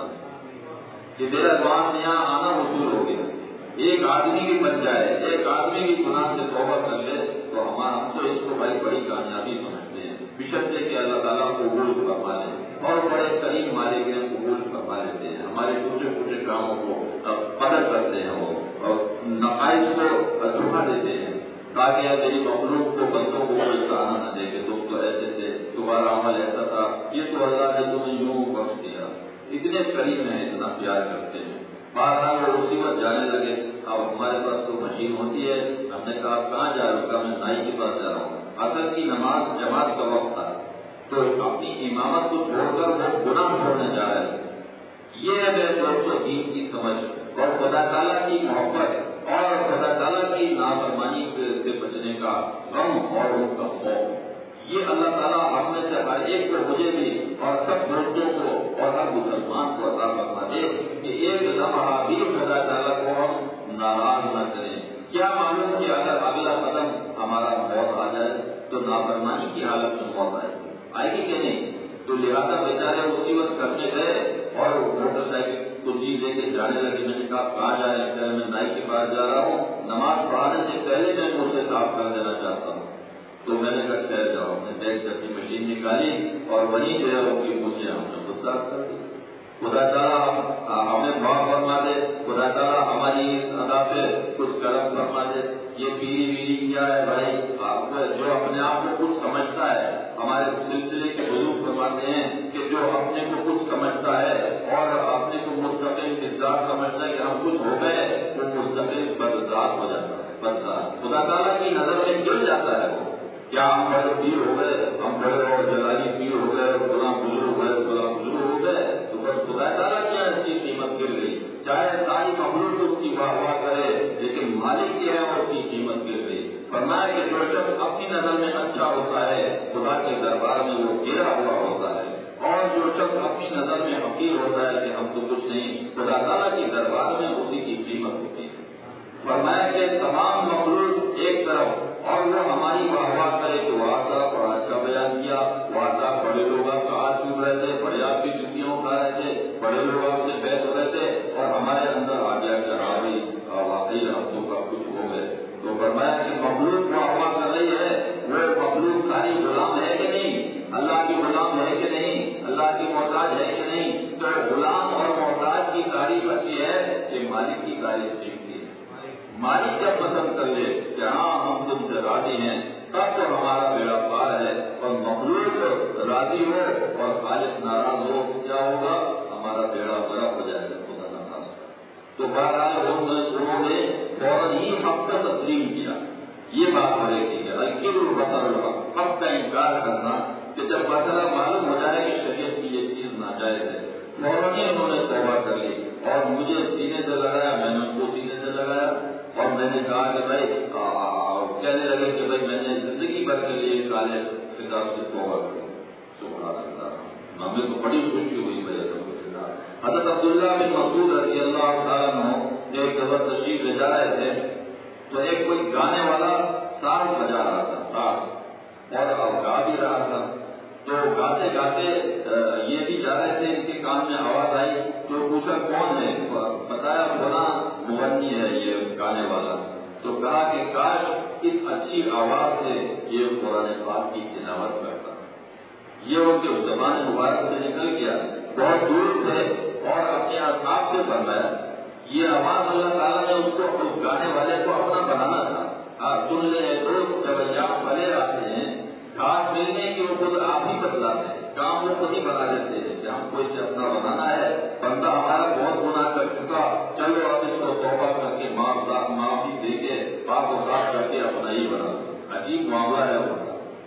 کہ میرا وہاں یہاں آنا وصول ہو گیا. ایک آدمی بھی بن جائے, ایک آدمی بھی گناہ سے توبہ کر لے تو ہم تو اس کو بھائی بڑی کامیابی سمجھتے ہیں, بشرطے کہ اللہ تعالیٰ قبول فرما لے اور بڑے قریب مالک ہیں قبول فرما لیتے ہیں. ہمارے چھوٹے چھوٹے کاموں کو قدر کرتے ہیں وہ اور نقائص کو دھوکہ دیتے ہیں تاکہ میری مخلوق کو بندوں کو کوئی سہانا نہ دے کہ تم تو ایسے تھے, تمہارا عمل ایسا تھا, یہ تو اللہ نے تمہیں یوں بخش دیا. اتنے قریب ہیں, اتنا پیار کرتے ہیں. بہرحال وہ اسی وقت جانے لگے. اب ہمارے پاس تو مشین ہوتی ہے. ہم نے کہا آپ کہاں جا رہے ہو؟ کہا میں نائی کے پاس جا رہا ہوں. عصر کی نماز جماعت کا وقت تھا تو اپنی امامت کو چھوڑ کر وہ گناہ چھوڑنے جا رہے تھے. یہ ہے میرے دوستوں دین کی سمجھ اور خدا تعالیٰ کی محبت اور خدا تعالیٰ کی نافرمانی سے بچنے کا غم اور ان کا خوف. یہ اللہ تعالیٰ ہم میں سے ہر ایک کو, مجھے بھی اور سب دوستوں کو اور ہر مسلمان کو عطا فرما دے کہ ایک لمحہ بھی خدا تعالیٰ کو ہم ناراض نہ کریں. کیا معلوم کہ اگر اگلا قدم ہمارا موت آ جائے تو نافرمانی کی حالت میں موت آئے گی کہ نہیں؟ تو لہٰذا بیچارے اسی وقت کرنے گئے اور موٹر سائیکل کچی لے کے جانے لگے. میں نے کہا کہاں جا رہے ہیں؟ میں نائی کے پاس جا رہا ہوں, نماز پڑھانے سے پہلے میں اسے صاف کر دینا چاہتا ہوں. تو میں نے کہا ٹھہر جاؤ. میں ٹیکس کی مشین نکالی اور وہیں جو ہے وہ کی مجھے ہم نے خود صاف کر دی. خدا تعالیٰ ہمیں معاف فرما دے, خدا تعالیٰ ہماری ادا پہ کچھ کرم فرما دے. یہ پیری ویری کیا ہے بھائی؟ جو اپنے آپ کو کچھ سمجھتا ہے, ہمارے سلسلے کے بزرگ فرماتے ہیں کہ جو اپنے کو کچھ سمجھتا ہے اور اپنے کو مستقل کردار سمجھتا ہے کہ ہم کچھ ہو گئے, وہ مستقل بدذات ہو جاتا ہے. بدذات خدا تعالیٰ کی نظر میں گر جاتا ہے. وہ کیا ہم بڑے پیر ہو گئے, ہم بڑے اور جلالی پیر ہو گئے, بڑا بزرگ ہو گئے, بڑا بزرگ ہو گئے تو بس خدا تعالیٰ کیا اس کی قیمت گر گئی. چاہے ساری مخلوق اس کی واہ واہ کرے لیکن مالک کیا ہے اور اس کی قیمت گر گئی. فرمایا کہ جو شخص اپنی نظر میں اچھا ہوتا ہے خدا کے دربار میں وہ گرا ہوا ہوتا ہے, اور جو شخص اپنی نظر میں حقیر ہوتا ہے کہ ہم تو کچھ نہیں, خدا تعالیٰ کے دربار میں اسی کی قیمت ہوتی ہے. فرمایا کہ تمام مخلوق ایک طرف اور وہ ہماری واہ واہ کرے تو وہاں طرف اور آج کا بیان کیا وہاں طرف بڑے لوگ آپ کا ہاتھ چوم رہے تھے, بڑے آپ کی جتیاں اٹھا رہے تھے, بڑے لوگ آپ سے بیٹھ ہو رہے تھے اور ہمارے اندر آ گیا کہ راوی واقعی ہفتوں کا کچھ ہو گئے. تو فرمایا کہ مخلوق واہ واہ کر رہی ہے, وہ مخلوق ساری غلام ہے کہ نہیں, اللہ کی غلام ہے کہ نہیں, اللہ کی محتاج ہے کہ نہیں. تو غلام اور محتاج کی تعریف اچھی ہے کہ مالک کی تعریف سیکھتی ہے. مالک جب پسند کر لے کہ ہاں ہم تم سے راضی ہیں تب تو ہمارا بیڑا پار ہے, اور مخلوق راضی ہو اور خالق ناراض ہو کیا ہوگا؟ ہمارا بیڑا برف ہو جائے گا. خدا ناراض. تو بہرحال انہوں نے فوراً ہی حق کا تسلیم کیا. یہ بات ہو رہی ہے الکبر بطر الحق, حق کا انکار کرنا کہ جب مسئلہ معلوم ہو جائے کہ شریعت کی یہ چیز ناجائز ہے فوراً ہی انہوں نے توبہ کر لی اور مجھے سینے سے لگایا, میں نے ان کو سینے سے لگایا اور میں نے کہا کہ بھائی کہنے لگے کہ بھائی میں نے زندگی بھر کے لیے کالے کتاب سے توبہ کی. سبحان اللہ, ہمیں تو بڑی خوشی ہوئی بھائی. حضرت عبداللہ بن مسعود رضی اللہ تعالیٰ عنہ ایک دفعہ تشریف لے جا رہے تھے تو ایک کوئی گانے والا ساز بجا رہا تھا, ساز, اور گا بھی رہا تھا. تو گاتے گاتے یہ بھی جا رہے تھے, ان کے کان میں آواز آئی تو پوچھا کون ہے, بتایا بولا مغنی ہے یہ گانے والا. تو کہا کہ کاش اس اچھی آواز سے یہ قرآن پاک کی تلاوت کرتا. یہ ان کے زبان مبارک سے نکل گیا, بہت دور سے, اور اپنے اصحاب سے فرمایا یہ آواز اللہ تعالیٰ نے اس کو اس گانے والے کو اپنا بنانا تھا. سن لے دوست جب آپ بھلے آتے ہیں گھاس ملنے کی وہ خود آپ ہی بتلاتے ہیں, کام وہ خود ہی بنا لیتے ہیں کہ ہم کو اسے اپنا بنانا ہے. بندہ ہمارا بہت گناہ کر چکا, چلو اب اس کو توبہ کر کے معافی دے کے پاک و صاف کر کے اپنا ہی بنا. عجیب معاملہ ہے وہ.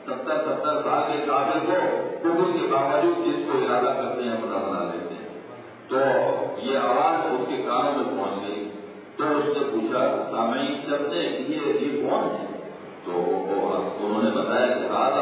70 سال کے قابل کو کفر کے باوجود جس کو ارادہ کرتے ہیں اپنا بنا لیتے ہیں. تو یہ آواز اس کے کانوں میں پہنچ گئی. تو اس سے پوچھا سامعین سب نے یہ کون ہے؟ تو انہوں نے بتایا کہ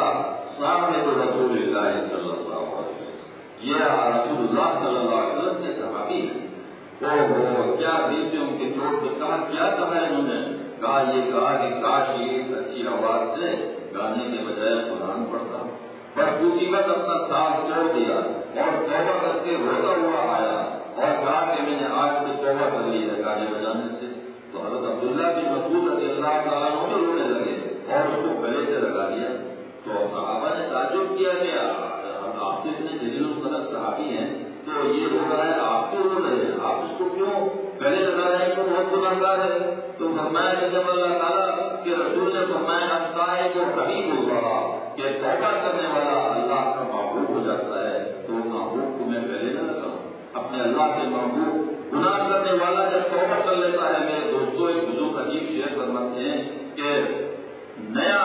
کیا دل سے ان کے چوٹ سے کیا کہا انہوں نے؟ یہ کہا کہ کاش یہ اچھی آواز سے گانے کے بجائے قرآن پڑھتا، پر مصیبت اپنا ساتھ چھوڑ دیا اور توبہ کر کے روتا ہوا آیا اور کہا کہ میں نے آج سے توبہ کر لی ہے گانے بجانے سے۔ تو حضرت عبداللہ بن مسعود رضی اللہ تعالیٰ عنہ بھی رونے لگے اور اس کو گلے سے لگا دیا۔ تو صحابہ نے تعجب کیا کہ آپ سے اتنے جلیل القدر صحابی ہیں تو یہ رو رہا ہے، آپ کیوں رو رہے ہیں؟ آپ اس کو کیوں گلے لگا رہے ہیں؟ تو بہت گناہگار ہے۔ تو فرمایا کہ جب اللہ تعالیٰ کے رسول نے فرمایا التائب حبیب اللہ کہ توبہ کرنے والا اللہ کا محبوب ہو جاتا ہے، تو محبوب کو میں گلے نہ لگاؤں۔ اپنے اللہ کے محبوب گناہ کرنے والا جب توبہ کر لیتا ہے، میرے دوستوں ایک بزرگ عجیب شعر فرماتے ہیں کہ نیا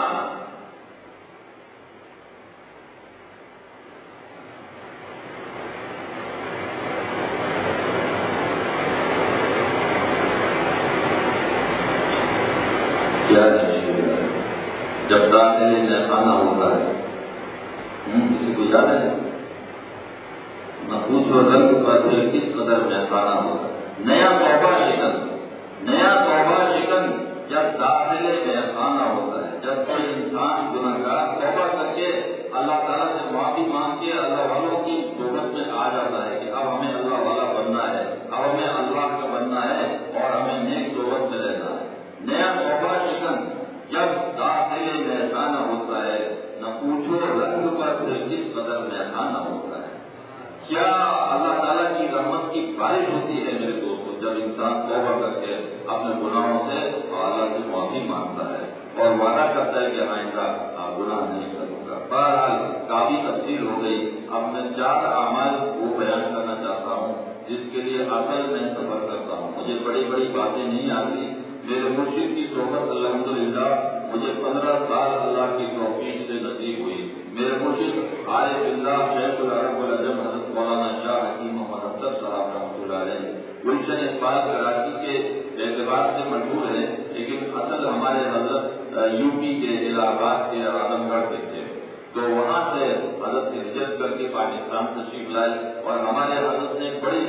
جب داخل نشانہ ہوتا ہے، کسی کو یاد ہے نہ پوچھو رنگ پر کس قدر نشانہ ہوتا ہے۔ نیا توبہ شکن جب داخل نشانہ ہوتا ہے، جب کوئی انسان گناہگار توبہ کر کے اللہ تعالیٰ سے معافی مانگ کے اللہ والوں کی صحبت میں آ جاتا ہے کہ اب ہمیں اللہ والا بننا ہے، اب ہمیں اللہ کا بننا ہے اور ہمیں نیک صحبت میں رہنا ہے۔ نیا توبہ شکن جب داخل میخانہ ہوتا ہے، نہ پوچھو رنگ پر پھر کس قدر میخانہ ہوتا ہے۔ کیا اللہ تعالیٰ کی رحمت کی بارش ہوتی ہے میرے دوستوں جب انسان توبہ کر کے اپنے گناہوں سے اللہ سے معافی مانگتا ہے اور وعدہ کرتا ہے کہ آئندہ گناہ نہیں کروں گا۔ بہرحال کافی تفصیل ہو گئی، اب میں 4 اعمال کو بیان کرنا چاہتا ہوں جس کے لیے عقل میں سفر کرتا ہوں۔ مجھے بڑی بڑی باتیں نہیں آتی، میرے مرشد کی صحبت الحمدللہ مجھے 15 سال اللہ کی توفیق سے نصیب ہوئی۔ میرے مرشد عارف اللہ شیخ العرب والعجم حضرت مولانا شاہ حکیم محمد افضل صاحب رحمۃ اللہ علیہ گلشن اقبال کراچی کے اعتبار سے مشہور ہیں، لیکن اصل ہمارے حضرت یو پی کے الہ آباد کے اعظم گڑھ کے تھے، تو وہاں سے حضرت ہجرت کر کے پاکستان تشریف لائے اور ہمارے حضرت نے بڑے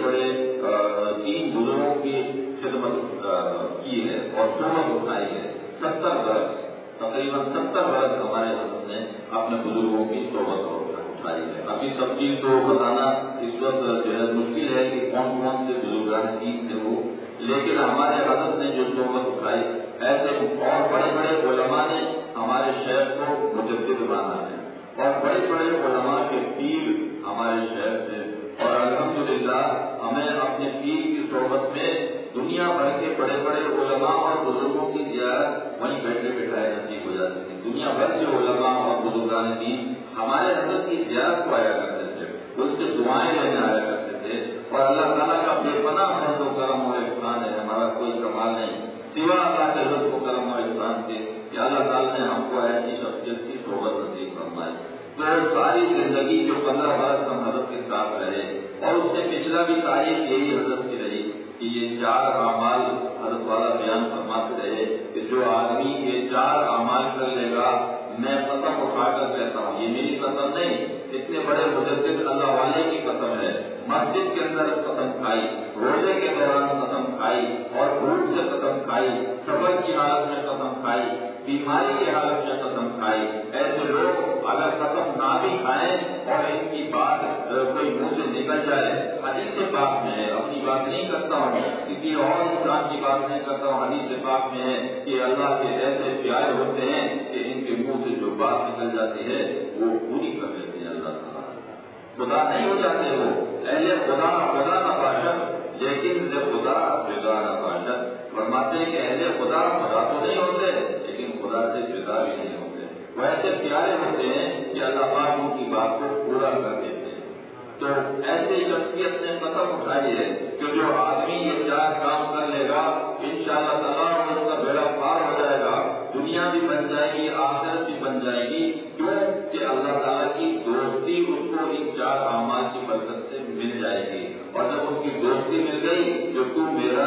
3 بزرگوں کی خدمت کی ہے اور صحبت اٹھائی ہے۔ 70 برس، تقریباً 70 برس ہمارے حضرت نے اپنے بزرگوں کی صحبت اٹھائی ہے۔ ابھی تفصیل تو بتانا اس وقت جو ہے مشکل ہے کہ کون سے بزرگان دین تھے وہ، لیکن ہمارے حضرت نے جو صحبت اٹھائی ایسے اور بڑے علماء نے ہمارے شیخ کو مجدد مانا ہے اور بڑے علماء کے پیر ہمارے شیخ تھے اور الحمدللہ ہمیں اپنے پیر کی صحبت میں دنیا بھر کے بڑے علماء اور بزرگوں کی زیارت وہیں بیٹھے بٹھائے نصیب ہو جاتی تھی۔ دنیا بھر کے علماء اور بزرگان دین ہمارے حضرت کی زیارت کو آیا کرتے تھے، ان سے دعائیں لینے آیا کرتے تھے اور اللہ تعالیٰ کا بے پناہ فضل و کرم اور احسان ہے، ہمارا کوئی کمال نہیں سوا اللہ کے لطف و کرم اور احسان کے کہ اللہ تعالیٰ نے ہم کو ایسی شخصیت کی صحبت نصیب فرمائی۔ تو ساری زندگی جو 15 برس ہم حضرت کے ساتھ رہے اور اس سے پچھلا بھی تاریخ یہی حضرت کی رہی کہ یہ 4 اعمال حضرت والا بیان فرماتے رہے کہ جو آدمی یہ 4 اعمال کر لے گا، میں قسم اٹھا کر کہتا ہوں، یہ میری قسم نہیں، اتنے بڑے مجدد اللہ والے کی قسم ہے، مسجد کے اندر قسم کھائی، روزے کے دوران قسم کھائی اور بھوک سے قسم کھائی، سفر کی حالت میں قسم کھائی، بیماری کی حالت میں قسم کھائی۔ ایسے لوگ اگر قسم نہ بھی کھائیں اور ان کی بات کوئی منہ سے نکل جائے، حدیث پاک میں ہے، اپنی بات نہیں کرتا ہوں، کسی اور انسان کی بات نہیں کرتا ہوں، حدیث پاک میں ہے کہ اللہ کے ایسے پیارے ہوتے ہیں کہ ان کے منہ سے جو بات نکل جاتی ہے وہ پوری کر لیتے ہیں اللہ تعالیٰ۔ خدا نہیں ہو جاتے وہ، اہل خدا نہ باشد لیکن خدا جدا نہ باشد۔ فرماتے ہیں کہ اہل خدا تو نہیں ہوتے لیکن خدا سے جدا بھی نہیں ہوتے، وہ ایسے پیارے ہوتے ہیں کہ اللہ پاک ان کی بات کو پورا کر دیتے ہیں۔ تو ایسے شخصیت نے قسم اٹھائی ہے کہ جو آدمی یہ 4 کام کر لے گا انشاءاللہ تعالیٰ اس کا بیڑا پار ہو جائے گا، دنیا بھی بن جائے گی، آخرت بھی بن جائے گی۔ کیوں کہ اللہ تعالیٰ کی دوستی اس کو ان 4 اعمال کی برکت سے مل جائے گی، اور جب اس کی دوستی مل گئی جو تو میرا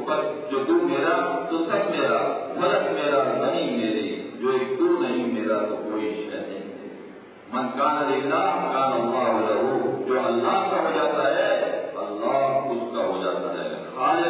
تو سب میرا، ملک میرا نہیں میری، جو ایک تو نہیں میرا تو کوئی شے نہیں۔ من کان للہ کان اللہ لہ، جو اللہ کا ہو جاتا ہے اللہ اس کا ہو جاتا ہے۔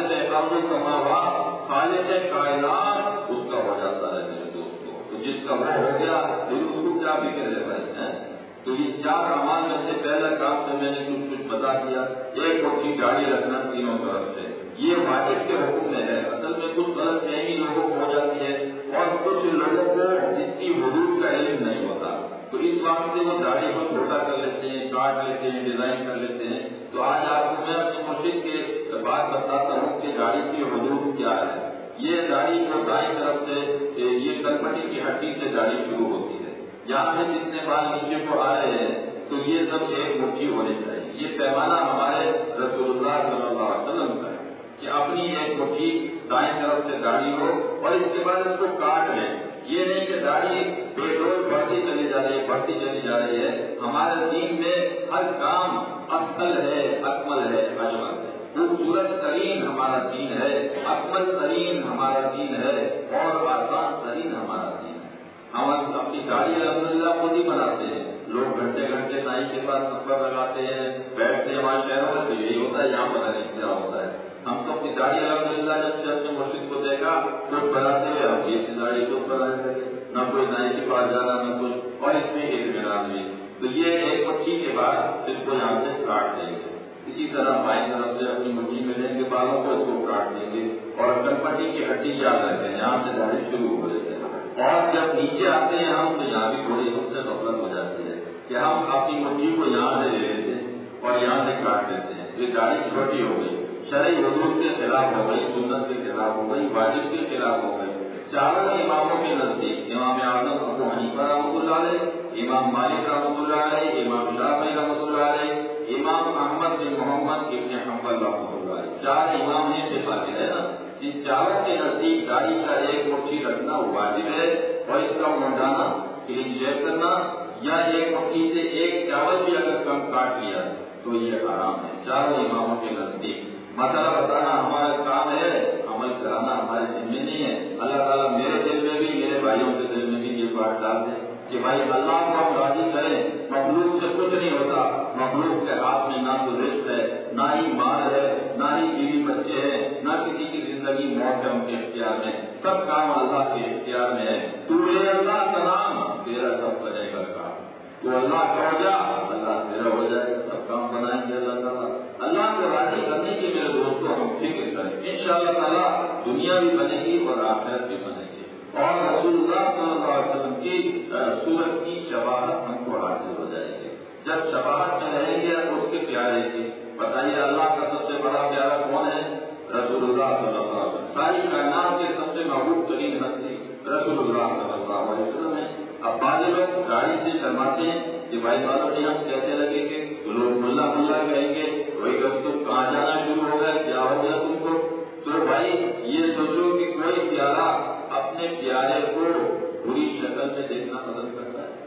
ارض سماوات خالق کائنات اس کا ہو جاتا ہے میرے دوستوں. تو جس کا وہ ہو گیا پھر اس کو کیا فکر ہے بھائی. تو یہ 4 اعمال میں سے پہلا کام تو میں نے کچھ بتا دیا. ایک اچھی گاڑی رکھنا تینوں طرف سے، یہ واجب کے حکم میں ہے. اصل میں کچھ غلط فہمی لوگوں کو ہو جاتی ہے اور کچھ لوگوں کو اس کی حدود کا علم نہیں ہوتا، تو اس وقت سے وہ داڑھی کو چھوٹا کر لیتے ہیں، کاٹ لیتے ہیں، ڈیزائن کر لیتے ہیں. تو آج آپ کو میں اپنے مرشد کے بات بتاتا ہوں کہ داڑھی کی حدود کیا ہے. یہ داڑھی کو دائیں طرف سے یہ کلپٹی کی ہڈی سے داڑھی شروع ہوتی ہے. یہاں سے جتنے بال نیچے کو آ رہے ہیں تو یہ سب ایک مٹھی ہونی چاہیے. یہ پیمانہ ہمارے رسول اللہ صلی اللہ علیہ وسلم کا ہے کہ اپنی ایک مٹھی دائیں طرف سے داڑھی ہو اور اس کے بعد اس کو کاٹ لیں. یہ نہیں کہ داڑھی بے روز بڑھتی چلی جا رہی ہے، بڑھتی چلی جا رہی ہے. ہمارے دین میں ہر کام افضل ہے، اکمل ہے، اجمل ہے. خوبصورت ترین ہمارا دین ہے، اکمل ترین ہمارا دین ہے اور آسان ترین ہمارا دین ہے. ہم اپنی گاڑی الحمدللہ خود ہی بناتے ہیں. لوگ گھنٹے گھنٹے نائی کے پاس سفر لگاتے ہیں، بیٹھتے ہیں. ہمارے شہروں میں تو یہی ہوتا ہے، یہاں پتہ نہیں کیا ہوتا ہے. ہم تو اپنی گاڑی الحمدللہ جب سے اپنے مرشد کو دیکھا خود بناتے ہوئے ہم یہ گاڑی خود بنانے لگے. نہ کوئی نائی کے پاس جانا نہ کچھ، اور اس میں اطمینان بھی. تو یہ ایک مٹھی کے بعد اس کو یہاں سے کاٹ دیں گے. اسی طرح بائیں طرف سے اپنی مٹھی میں لیں گے بالوں کو، اس کو کاٹ دیں گے. اور کلپٹی کی ہڈی یاد رکھیں، یہاں سے داڑھی شروع ہو جاتی ہے. اور جب نیچے آتے ہیں ہم تو یہاں بھی تھوڑی ہم سے غفلت ہو جاتی ہے کہ ہم اپنی مٹھی کو یہاں سے لے لیتے ہیں اور یہاں سے کاٹ دیتے ہیں. یہ داڑھی چھوٹی ہو گئی، شرعی حدود کے خلاف ہو گئی، سنت کے خلاف ہو گئی، واجب کے خلاف ہو گئی. چاروں اماموں کے نزدیک امام اعظم ابو حنیفہ رحمۃ اللہ علیہ، امام مالک رحمۃ اللہ علیہ، امام شافعی رحمۃ اللہ علیہ، امام احمد بن محمد ابن حنبل رحمۃ اللہ علیہ، 4 امام ہیں جو فاضل ہے نا. ان چاروں کے نزدیک داڑھی کا ایک مٹھی رکھنا واجب ہے اور اس کا منڈانا کلین شیو کرنا یا ایک مٹھی سے ایک چاول بھی اگر کم کاٹ لیا تو یہ حرام ہے 4 اماموں کے نزدیک. مسئلہ بتانا ہمارا کام ہے، عمل کرانا ہمارے ذمہ میں نہیں ہے. اللہ تعالیٰ میرے دل میں بھی میرے بھائیوں کے دل میں بھی یہ بات ڈال دے کہ بھائی اللہ کو ہم راضی کریں. مخلوق سے کچھ نہیں ہوتا. مخلوق کے ہاتھ میں نہ تو رزق ہے، نہ ہی مال ہے، نہ ہی بیوی بچے ہیں، نہ کسی کی زندگی موت ہے ان کے اختیار میں. سب کام اللہ کے اختیار میں ہے. تو لے اللہ کا نام، تیرا سب کرے گا کام. تو اللہ کا ہو جا، اللہ تیرا ہو جائے. سب کام بنائیں گے اللہ تعالیٰ. اللہ کو راضی کرنے کی میرے دوستوں ہم فکر کریں. انشاءاللہ تعالیٰ دنیا بھی بنے گی اور آخرت بھی بنے گی. اور رسول اللہ صلی اللہ علیہ وسلم کی صورت کی شباہت ہم کو حاصل ہو جائے گی. جب شباہت میں رہیں گے تو اس کے پیارے کی بتائیے اللہ کا سب سے بڑا پیارا کون ہے؟ رسول اللہ صلی اللہ علیہ وسلم. ساری کائنات کے سب سے محبوب ترین ہستی رسول اللہ صلی اللہ علیہ وسلم ہے. اب بعض لوگ گاڑی سے شرماتے ہیں کہ بھائی معلوم نہیں ہم کیسے لگیں گے. تو لوگ ملا ملا کہیں گے وہی جب تم کہاں جانا شروع ہو گئے، کیا ہو گیا تم کو. تو بھائی یہ سوچو کہ کوئی پیارا اپنے پیارے کو بری شکل میں دیکھنا پسند کرتا ہے.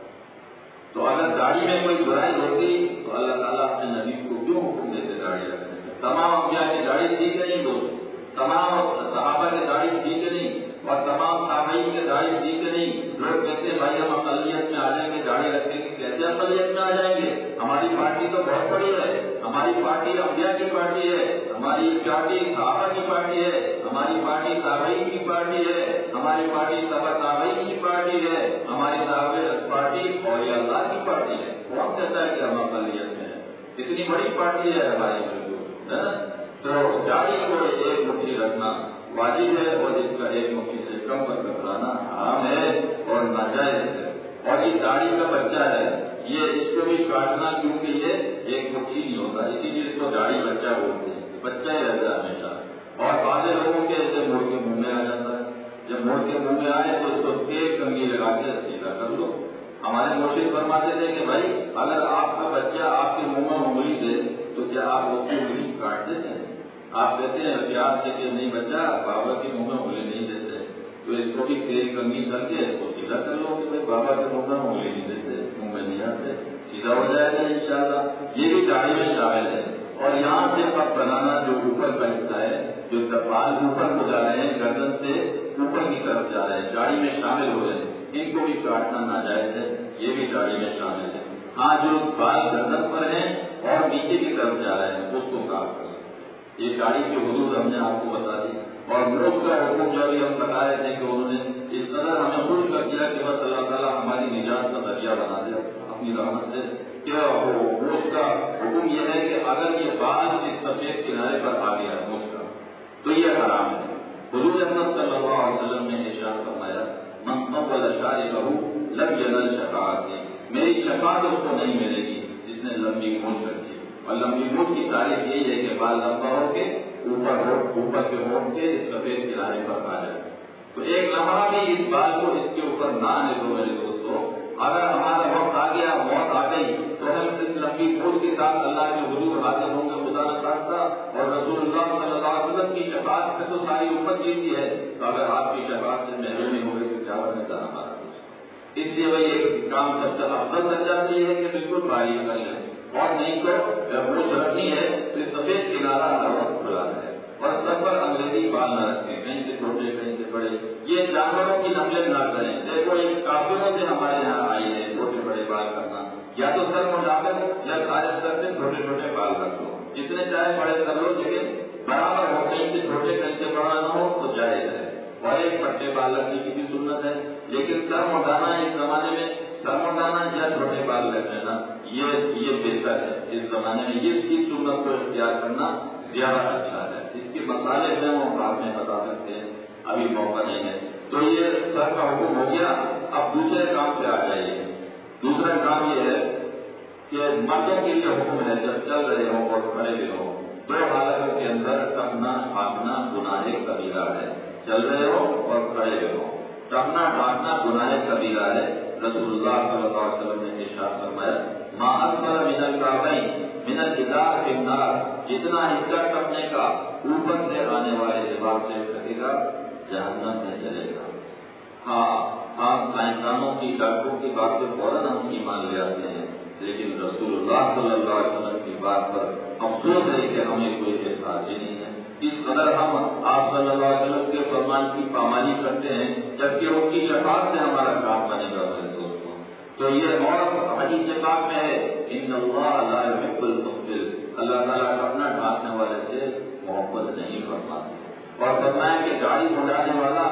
تو اگر داڑھی میں کوئی برائی ہوتی تو اللہ تعالیٰ اپنے نبی کو کیوں حکم دیتے داڑھی رکھنے کا؟ تمام انبیاء کی داڑھی تھی کہ نہیں دوست؟ تمام صحابہ کی داڑھی تھی کہ نہیں؟ اور تمام تابعین کی داڑھی تھی کہ نہیں؟ لوگ کہتے بھائی ہم اقلیت میں آ جائیں گے داڑھی رکھیں گے. کیسے اقلیت میں آ جائیں گے؟ ہماری پارٹی تو بہت بڑی ہے. ہماری پارٹی انبیاء کی پارٹی ہے، ہماری پارٹی صحابہ کی پارٹی ہے، ہماری پارٹی تابعین کی پارٹی ہے، ہماری پارٹی تبع تابعین کی پارٹی ہے، ہماری پارٹی اولیاء اللہ کی پارٹی ہے. کون کہتا ہے کہ ہم اقلیت میں ہیں؟ اتنی بڑی پارٹی ہے ہماری ہے. تو داڑھی کو ایک مٹھی رکھنا واجب ہے اور اس کا ایک مٹھی سے کم کر کرانا حرام ہے اور ناجائز ہے. اور یہ داڑھی کا بچہ ہے، یہ اس کو بھی کاٹنا کیونکہ یہ ایک مٹھی نہیں ہوتا، اسی لیے اس کو داڑھی بچہ بولتے ہیں. بچہ ہی رہتا ہے ہمیشہ. اور بعض لوگوں کے ایسے موڑ کے منہ میں آ جاتا ہے. جب موڑ کے منہ میں آئے تو اس کو تیز کنگھی لگا کے سیدھا کر لو. ہمارے مرشد فرماتے تھے کہ بھائی اگر آپ کا بچہ آپ کے منہ میں انگلی دے تو کیا آپ اس کی انگلی کاٹ دیتے ہیں؟ آپ کہتے ہیں پیار سے کہ نہیں بچہ بابا کے منہ میں انگلی نہیں دیتے، تو اس کو بھی تیز کنگھی کر کے اس کو سیدھا کر لو کہ بھائی بابا کے منہ میں انگلی نہیں دیتے، منہ میں نہیں آتے، سیدھا ہو جائے گا انشاءاللہ. یہ بھی داڑھی میں شامل ہے. اور یہاں سے اب بنانا جو اوپر کا حصہ ہے، جو بال اوپر کو جا رہے ہیں گردن سے اوپر کی طرف جا رہے ہیں، داڑھی میں شامل ہو رہے ہیں، ان کو بھی کاٹنا ناجائز ہے. یہ بھی داڑھی میں شامل ہے. ہاں جو بال گردن پر ہیں اور نیچے کی طرف جا رہے ہیں اس کو کاٹ کریں. یہ گاڑی کی حدود ہم نے آپ کو بتا دی، اور موت کا حکم جو ابھی ہم بتا رہے تھے کہ انہوں نے اس قدر ہمیں خوش کر دیا کہ بس اللہ تعالیٰ ہماری نجات کا ذریعہ بنا دے اپنی رحمت سے. کیا موت کا حکم یہ ہے کہ اگر یہ بال اس سفید کنارے پر آ گیا موت کا تو یہ حرام ہے. حضور احمد صلی اللہ علیہ وسلم نے ارشاد فرمایا من طول شاربہ لم ینل شفاعتی، میری شفاعت اس کو نہیں ملے گی جس نے لمبی مونچھ رکھی. اور لمبی مونچھ کی تعریف یہی ہے کہ بال لمبا ہو کے اوپر کے ہو کے سفید کنارے پر آ جائے. تو ایک لمحہ بھی اس بال کو اس کے اوپر نہ آنے دو میرے دوستوں. اگر ہمارا وقت آ گیا، موت آ گئی، تو ہم اس لمبی مونچھ کے ساتھ اللہ کے حضور حاضر ہوں گے خدا نہ خاصہ، اور رسول اللہ صلی اللہ علیہ وسلم کی شفاعت سے تو ساری امت جیتی ہے. تو اگر آپ کی شفاعت سے محروم نہیں ہوگی تو کیا بنتا ہمارا. اس لیے وہی ایک کام سب سے افضل درجہ یہ ہے کہ بالکل باریک کر لیں، اور نہیں تو مونچھ رکھنی ہے تو سفید کنارہ ہر وقت کھلا ہے. اور سب پر انگریزی بال نہ رکھیں، کہیں سے چھوٹے کہیں سے بڑے. یہ جانوروں کی نقلیں نہ کریں. دیکھو ایک کافروں سے ہمارے یہاں آئی ہے چھوٹے بڑے بال کرنا، یا تو سر مڈا کر یا سارے سر سے چھوٹے چھوٹے بال رکھ لو، جتنے چاہے بڑے کر لو، لیکن برابر ہو، کہیں سے چھوٹے کہیں سے بڑا نہ ہو تو جائز ہے. اور ایک پٹے بال رکھنے کی بھی سنت ہے. لیکن سر مڈانا اس زمانے میں سر مڈانا یا چھوٹے بال رکھ لینا یہ بہتر ہے. اس زمانے میں اس کی سنت کو اختیار کرنا زیادہ اچھا ہے. اس کے مسالے ہیں وہ بعد میں بتا سکتے ہیں، ابھی موقع نہیں ہے. تو یہ سر کا حکم ہو گیا. اب دوسرے کام پہ آ جائیے. دوسرا کام یہ ہے کہ مردوں کے لیے حکم ہے جب چل رہے ہوں اور کھڑے بھی ہوں، دو حالتوں کے اندر ٹکنا ڈھانکنا گناہ کبیرہ ہے. چل رہے ہو اور کھڑے ہوئے ہو، ٹکنا ڈھانکنا گناہ کبیرہ ہے. رسول اللہ صلی اللہ علیہ وسلم نے ارشاد فرمایا ما اسفل من الکعبین من الازار فی النار، جتنا حصہ ٹکنے کا اوپر سے آنے والے لباس سے ٹکے گا جہنم میں چلے گا. ہاں سائنسدانوں کی ڈاکٹروں کی بات پہ فوراً ہم ایمان لے آتے ہیں، لیکن رسول اللہ صلی اللہ علیہ وسلم کی بات پر افسوس ہے کہ ہمیں کوئی احساس ہی نہیں ہے. اس قدر ہم آپ صلی اللہ علیہ وسلم کے فرمان کی پامالی کرتے ہیں، جبکہ ان کی شفاعت سے ہمارا کام بنے گا میرے دوستوں. تو یہ اور حدیث پاک میں ہے ان اللہ لا يحب المفسد، اللہ تعالیٰ اپنا ڈھانکنے والے سے محبت نہیں فرماتے. اور فرمایا کہ گاڑی اڑانے والا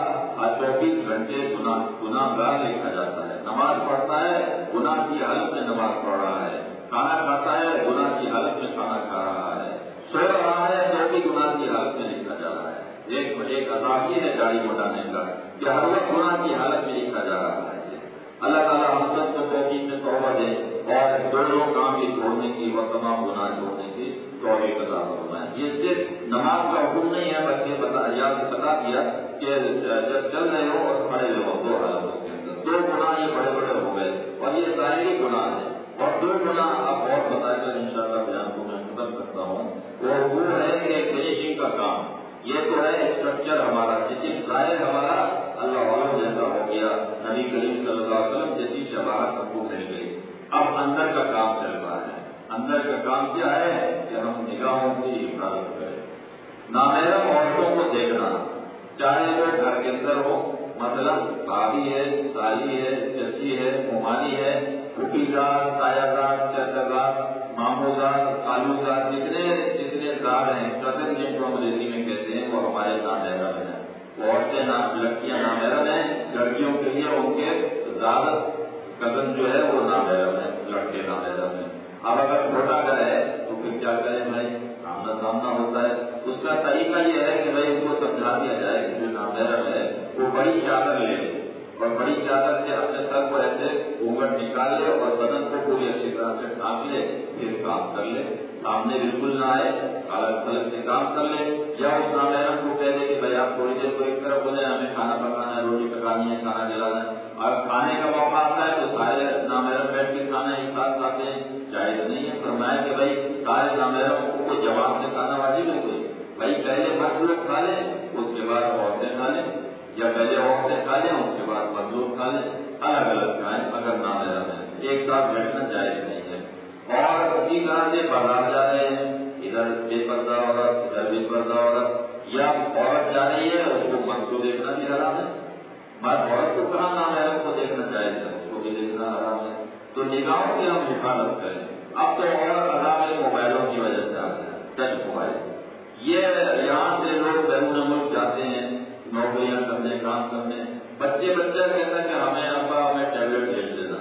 24 گھنٹے گناہ گار لکھا جاتا ہے. نماز پڑھتا ہے گناہ کی حالت میں نماز پڑھ رہا ہے، کھانا کھاتا ہے گناہ کی حالت میں کھانا کھا رہا ہے، سو رہا ہے تو بھی گناہ کی حالت میں لکھا جا رہا ہے. ایک عذاب یہ ہے گاڑی اڑانے کا کہ ہر وقت گناہ کی حالت میں لکھا جا رہا ہے. اللہ تعالیٰ ہم سب کو توفیق میں توبہ دے اور دونوں کام بھی چھوڑنے کی اور تمام گناہ چھوڑنے کی توفیق عطا فرمائے. یہ صرف نماز کا حکم نہیں ہے بلکہ بتا دیا کہ جب چل رہے ہو اور کھڑے ہو دو حالتوں کے اندر دو گناہ یہ بڑے بڑے ہو گئے اور یہ ظاہری گناہ ہے. اور دو گناہ اب اور بتا کر ان شاء اللہ بیان کو میں ختم کرتا ہوں. وہ ہے کہ فنیشنگ کا کام. یہ تو ہے اسٹرکچر ہمارا، جسم ظاہر ہمارا اللہ والوں جیسا ہو گیا، نبی کریم صلی اللہ علیہ وسلم جیسی شباہت سب کو مل گئی. اب اندر کا کام چل رہا ہے. اندر کا کام کیا ہے کہ ہم نگاہوں کی حفاظت کریں. نامحرم عورتوں کو دیکھنا، چاہے وہ گھر کے اندر ہو، مثلا بھابھی ہے، سالی ہے، چچی ہے، ممانی ہے، پھوپھی دار، تایا دار، چچا دار، ماموں دار، خالو دار، جتنے دار ہیں، کزن جن کو انگریزی میں کہتے ہیں، وہ ہمارے نامحرم ہیں. عورتیں لڑکیاں نامحرم ہیں، لڑکیوں کے لیے ان کے زیادہ کزن جو ہے وہ نامحرم ہے، لڑکے نامحرم ہیں. اب اگر چھوٹا گھر ہے تو پھر کیا کریں بھائی، آمنا سامنا ہوتا ہے. اس کا طریقہ یہ ہے کہ بھائی ان کو سمجھا دیا جائے کہ جو نامحرم ہے وہ بڑی چادر لے اور بڑی چادر سے اپنے سر کو ایسے گھونگھٹ نکال لے اور بدن کو پوری اچھی طرح سے ڈھانپ لے، پھر کام کر لے. سامنے بالکل نہ آئے، الگ تھلگ سے کام کر لے. یا اس نامحرم کو کہہ دے کہ بھائی آپ تھوڑی دیر کو ایک طرف ہو جائیں، ہمیں کھانا پکانا ہے، روٹی پکانی ہے، کھانا جلانا ہے. اور کھانے کا موقع آتا ہے تو سارے نامحرم بیٹھ کے کھانا ایک ساتھ کھاتے ہیں، جائز نہیں ہے. فرمایا کہ بھائی سارے نامحرم کو جواب سے کھانا واجب ہے کوئی، بھائی پہلے مرد لوگ کھا لیں اس کے بعد عورتیں کھا لیں، یا پہلے عورتیں کھا لیں اس کے بعد مرد لوگ کھا لیں. الگ الگ کھائیں اگر نامحرم ہے، ایک ساتھ بیٹھنا جائز نہیں ہے. اور اسی طرح سے بازار جا رہے ہیں، ادھر بے پردہ عورت ادھر بے پردہ عورت، یا عورت جا رہی ہے اس کو مرد کو دیکھنا بھی حرام ہے. مرد عورت کو کہاں نامحرم کو دیکھنا جائز ہے، اس کو بھی دیکھنا حرام ہے. تو نگاہوں کی ہم حفاظت کریں. اب تو عورت عذاب موبائلوں کی وجہ سے آ گیا، ٹچ موبائل. یہ یہاں سے لوگ بیرون ملک جاتے ہیں نوکریاں کرنے، کام کرنے، بچہ کہتا ہے کہ ہمیں ابا ہمیں ٹیبلٹ بھیج دینا،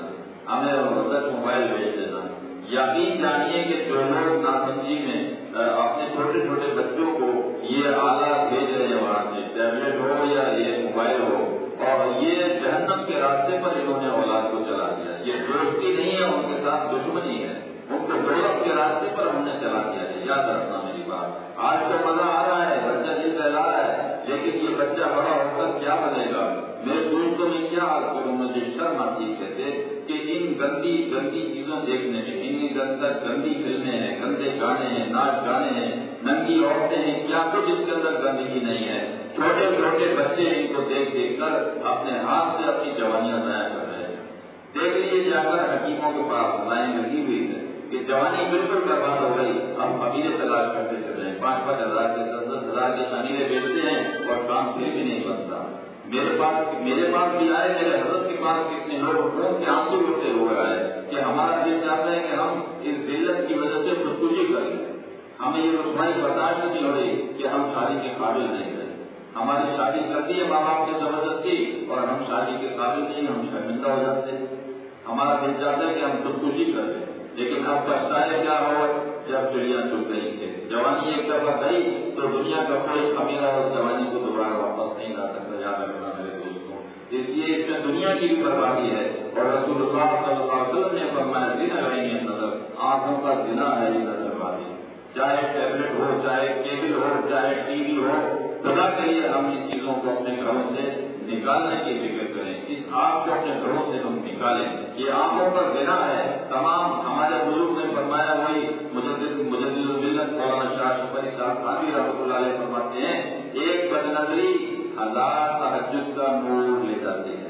ہمیں موبائل بھیج دینا۔ یقین جانیے کہ جو لوگ ناسمجھی میں اپنے چھوٹے چھوٹے بچوں کو یہ آلات بھیج رہے ہیں وہاں سے، ٹیبلٹ ہو یا یہ موبائل ہو، اور یہ جہنم کے راستے پر انہوں نے اولاد کو چلا دیا۔ یہ دوستی نہیں ہے، ان کے ساتھ دشمنی ہے، ان کو دولت کے راستے پر ہم نے چلا دیا ہے۔ یاد رکھنا میری بات، آج تو مزہ آ رہا ہے، بچہ دل بہلا رہا ہے، لیکن یہ بچہ بڑا ہو کر کیا بنے گا؟ میرے دوستوں میں کیا حال کروں، مجھے شرم آتی کہتے کہ ان گندی چیزوں دیکھنے میں، ان کے اندر گندی فلمیں ہیں، گندے گانے ہیں، ناچ گانے ہیں، ننگی عورتیں ہیں، کیا کچھ اس کے اندر گندگی نہیں ہے؟ چھوٹے چھوٹے بچے ان کو دیکھ کر اپنے ہاتھ سے اپنی جوانیاں ضائع کر رہے ہیں۔ دیکھ لیجیے جا کر حکیموں کے پاس لائن لگی ہوئی ہے کہ جوانی بالکل برباد ہو گئی، ہم امیریں تلاش کرتے چل رہے ہیں، 5-5 ہزار کے 10-10 ہزار کے امیریں بیچتے ہیں اور کام پھر بھی نہیں بنتا۔ میرے پاس بھی آئے، میرے حضرت کے پاس کتنے لوگ خون کے آنسو روتے ہوئے آئے کہ ہمارا دل چاہتا ہے کہ ہم اس ذلت کی وجہ سے خودکشی کر لیں، ہمیں یہ رسوائی برداشت نہیں ہو رہی کہ ہم شادی کے قابل نہیں رہے، ہماری شادی کرتی ہے ماں باپ کی زبردستی اور ہم شادی کے قابل نہیں، ہم شرمندہ ہو جاتے ہیں، ہمارا دل چاہتا ہے کہ ہم خودکشی کر لیں، لیکن اب پچھتائے کیا ہو جب چڑیاں چگ گئی تھے۔ جوانی ایک دفعہ گئی تو دنیا کا کوئی خمیرہ اور جوانی کو دوبارہ واپس نہیں لا سکتا، یاد رکھنا میرے دوستوں۔ اس لیے اس میں دنیا کی بھی بربادی ہے، اور رسول اللہ صلی اللہ علیہ وسلم نے فرمایا زنا عین نظر، آنکھوں کا زنا ہے یہ نظر بازی، چاہے ٹیبلٹ ہو، چاہے کیبل ہو، چاہے ٹی وی ہو، خدا کے لیے ہم ان چیزوں کو اپنے گھروں سے نکالنے کی فکر کریں، اس آنکھ کو اپنے گھروں سے ہم نکالیں، یہ آنکھوں کا زنا ہے۔ تمام ہمارے بزرگ نے فرمایا، وہی مجدد الملت مولانا شاہ شفیع علی صاحب خانوی رحمۃ اللہ علیہ فرماتے ہیں، ایک بدنظری 1000 تہجد کا نور لے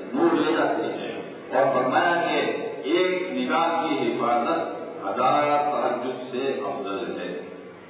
جاتی ہے، اور فرمایا کہ ایک نگاہ کی حفاظت 1000 تہجد سے افضل ہے،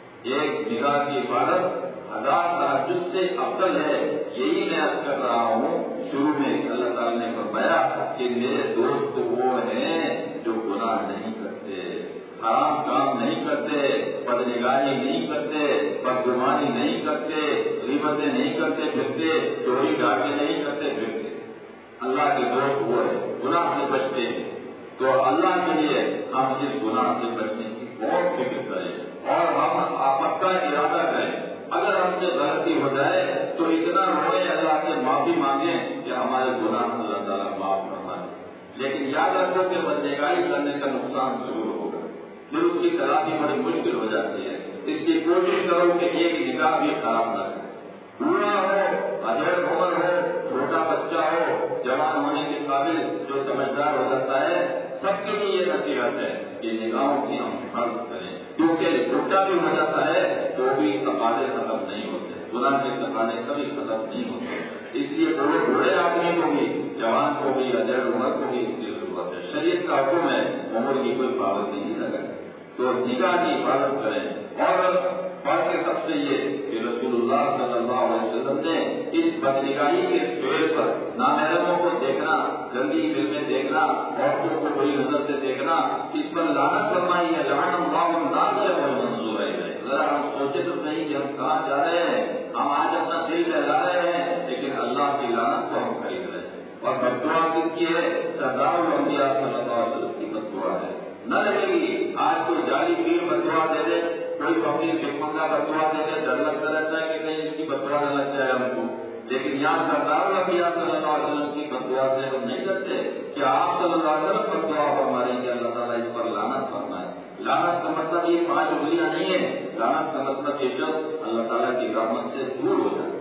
ایک نگاہ کی حفاظت 1000 تہجد سے افضل ہے۔ یہی میں عرض کر رہا ہوں، شروع میں اللہ تعالیٰ نے فرمایا کہ میرے دوست وہ ہیں جو گناہ نہیں کرتے، حرام کام نہیں کرتے، بدنگاہی نہیں کرتے، بدگمانی نہیں کرتے، غیبتیں نہیں کرتے پھرتے، چوری ڈاکے نہیں کرتے پھرتے۔ اللہ کے دوست وہ ہے، گناہ سے بچتے ہیں، تو اللہ کے لیے ہم اس گناہ سے بچنے کی بہت فکر کریں اور ہم آفت کا ارادہ کریں۔ اگر ہم سے غلطی ہو جائے تو اتنا روئے، اللہ سے معافی مانگیں کہ ہمارے گناہ اللہ تعالیٰ معاف فرمائے، لیکن یاد رکھو کہ بدنگاہی کرنے کا نقصان ضرور ہوگا، پھر اس کی تلافی بڑی مشکل ہو جاتی ہے۔ اس کی کوشش کرو کہ ایک نگاہ بھی خراب نہ کرے، بوڑھا ہو، ادھیڑ عمر ہو، چھوٹا بچہ ہو، جوان ہونے کے قابل جو سمجھدار ہو جاتا ہے، سب کے لیے یہ نصیحت ہے کہ نگاہوں کی ہم حفاظت کریں، کیونکہ چھوٹا بھی ہو جاتا ہے تو بھی تقاضے ختم نہیں ہوتے، گناہ کے تقاضے کبھی ختم نہیں ہوتے۔ اس لیے بوڑھے آدمی کو بھی، جوان کو بھی، ادھیڑ عمر کو بھی اس کی ضرورت ہے۔ شریعت کا حکم ہے عمر کی کوئی پابندی نہیں لگائے، تو نگاہ کی حفاظت کریں۔ اور بات کے سب سے یہ کہ رسول اللہ صلی اللہ علیہ وسلم نے اس بدنگاہی کے پیڑ پر نامحرموں کو دیکھنا، گندی فلمیں دیکھنا، عورتوں کو بری نظر سے دیکھنا، اس پر لعنت فرمائی ہے، لعن اللہ الناظر والمنظور ہے۔ ذرا ہم سوچے تو صحیح کہ ہم کہاں جا رہے ہیں، ہم آج اپنا دل بہلا رہے ہیں لیکن اللہ کی لعنت کو ہم خرید رہے ہیں۔ اور بددعا کس کی ہے؟ سردار الانبیاء صلی اللہ علیہ وسلم کی بددعا ہے، نہ لگے گی۔ آج کوئی جعلی پیر بددعا دے دے، کوئی فقیر بھکمنگا بددعا دے دے، ڈر لگتا رہتا ہے کہ کہیں اس کی بددعا نہ لگ جائے ہم کو، لیکن یہاں سردار الانبیاء صلی اللہ علیہ وسلم کی بددعا سے ہم نہیں کرتے کہ آپ صلی اللہ علیہ وسلم بددعا فرمائیں کہ اللہ تعالیٰ اس پر لعنت فرمائے۔ لعنت کا مطلب یہ 5 انگلیاں نہیں ہے، لعنت کا مطلب یہ شخص اللہ تعالیٰ کی رحمت سے دور ہو جائے،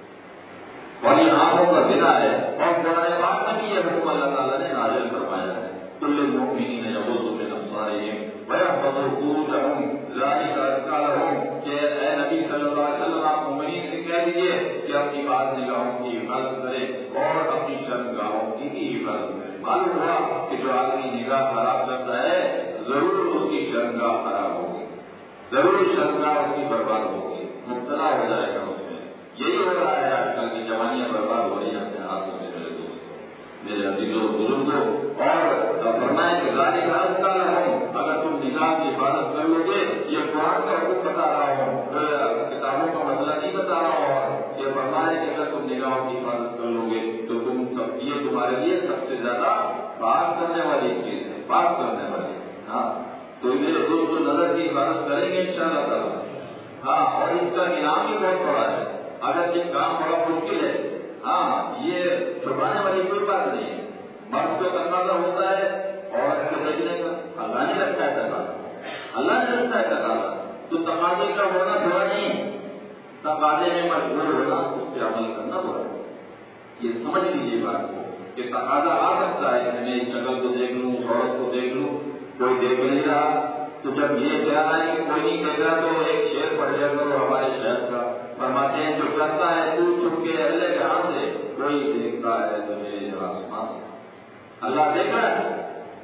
اور یہ آنکھوں کا زنا ہے۔ اور قرآن پاک میں بھی یہ حکم اللہ تعالیٰ نے نازل فرمایا ہے، کل المؤمنین یغضوا من ابصارہم ویحفظوا فروجہم ذلک ازکی لہم، کہ اے نبی صلی اللہ علیہ وسلم آپ مومنین سے کہہ دیجیے کہ اپنی بات نگاہوں کی حفاظت کرے اور اپنی شرمگاہوں کی بھی حفاظت کرے۔ معلوم ہوا کہ جو آدمی نگاہ خراب کرتا ہے ضرور اس کی شرمگاہ خراب ہوگی، ضرور شرمگاہ اس کی برباد ہوگی، مبتلا ہو جائے گا اس میں۔ یہی ہو رہا ہے آج کل کی جوانیاں برباد ہو رہی ہیں اپنے ہاتھوں سے میرے دوستوں، میرے عزیزوں بزرگوں۔ اور فرمائے کہ ذالک ازکی لہم، اگر تم نگاہ کی حفاظت کر لو گے، یہ قرآن کا حکم بتا رہا ہوں، کتابوں یہ کام بڑا مشکل ہے. ہاں یہ چھپانے والی کوئی بات نہیں ہے. مرد کو تقاضا ہوتا ہے عورت کو دیکھنے کا. اللہ نے رکھا ہے تقاضا, اللہ نے رکھا ہے تقاضا. تو تقاضے کا ہونا برا نہیں, تقاضے میں مجبور ہونا اس پہ عمل کرنا برا. یہ سمجھ لیجیے بات کو کہ تقاضا آ سکتا ہے کہ میں اس شکل کو دیکھ لوں, عورت کو دیکھ لوں, کوئی دیکھ نہیں رہا. تو جب یہ کہہ رہا ہے کہ کوئی نہیں دیکھ رہا تو ایک شعر پڑھ جائے گا ہمارے شہر کا, فرماتے ہیں جو کرتا ہے تو چھپ کے اللہ جہاں سے, کوئی دیکھتا ہے تجھے آسمان. اللہ دیکھ رہا ہے.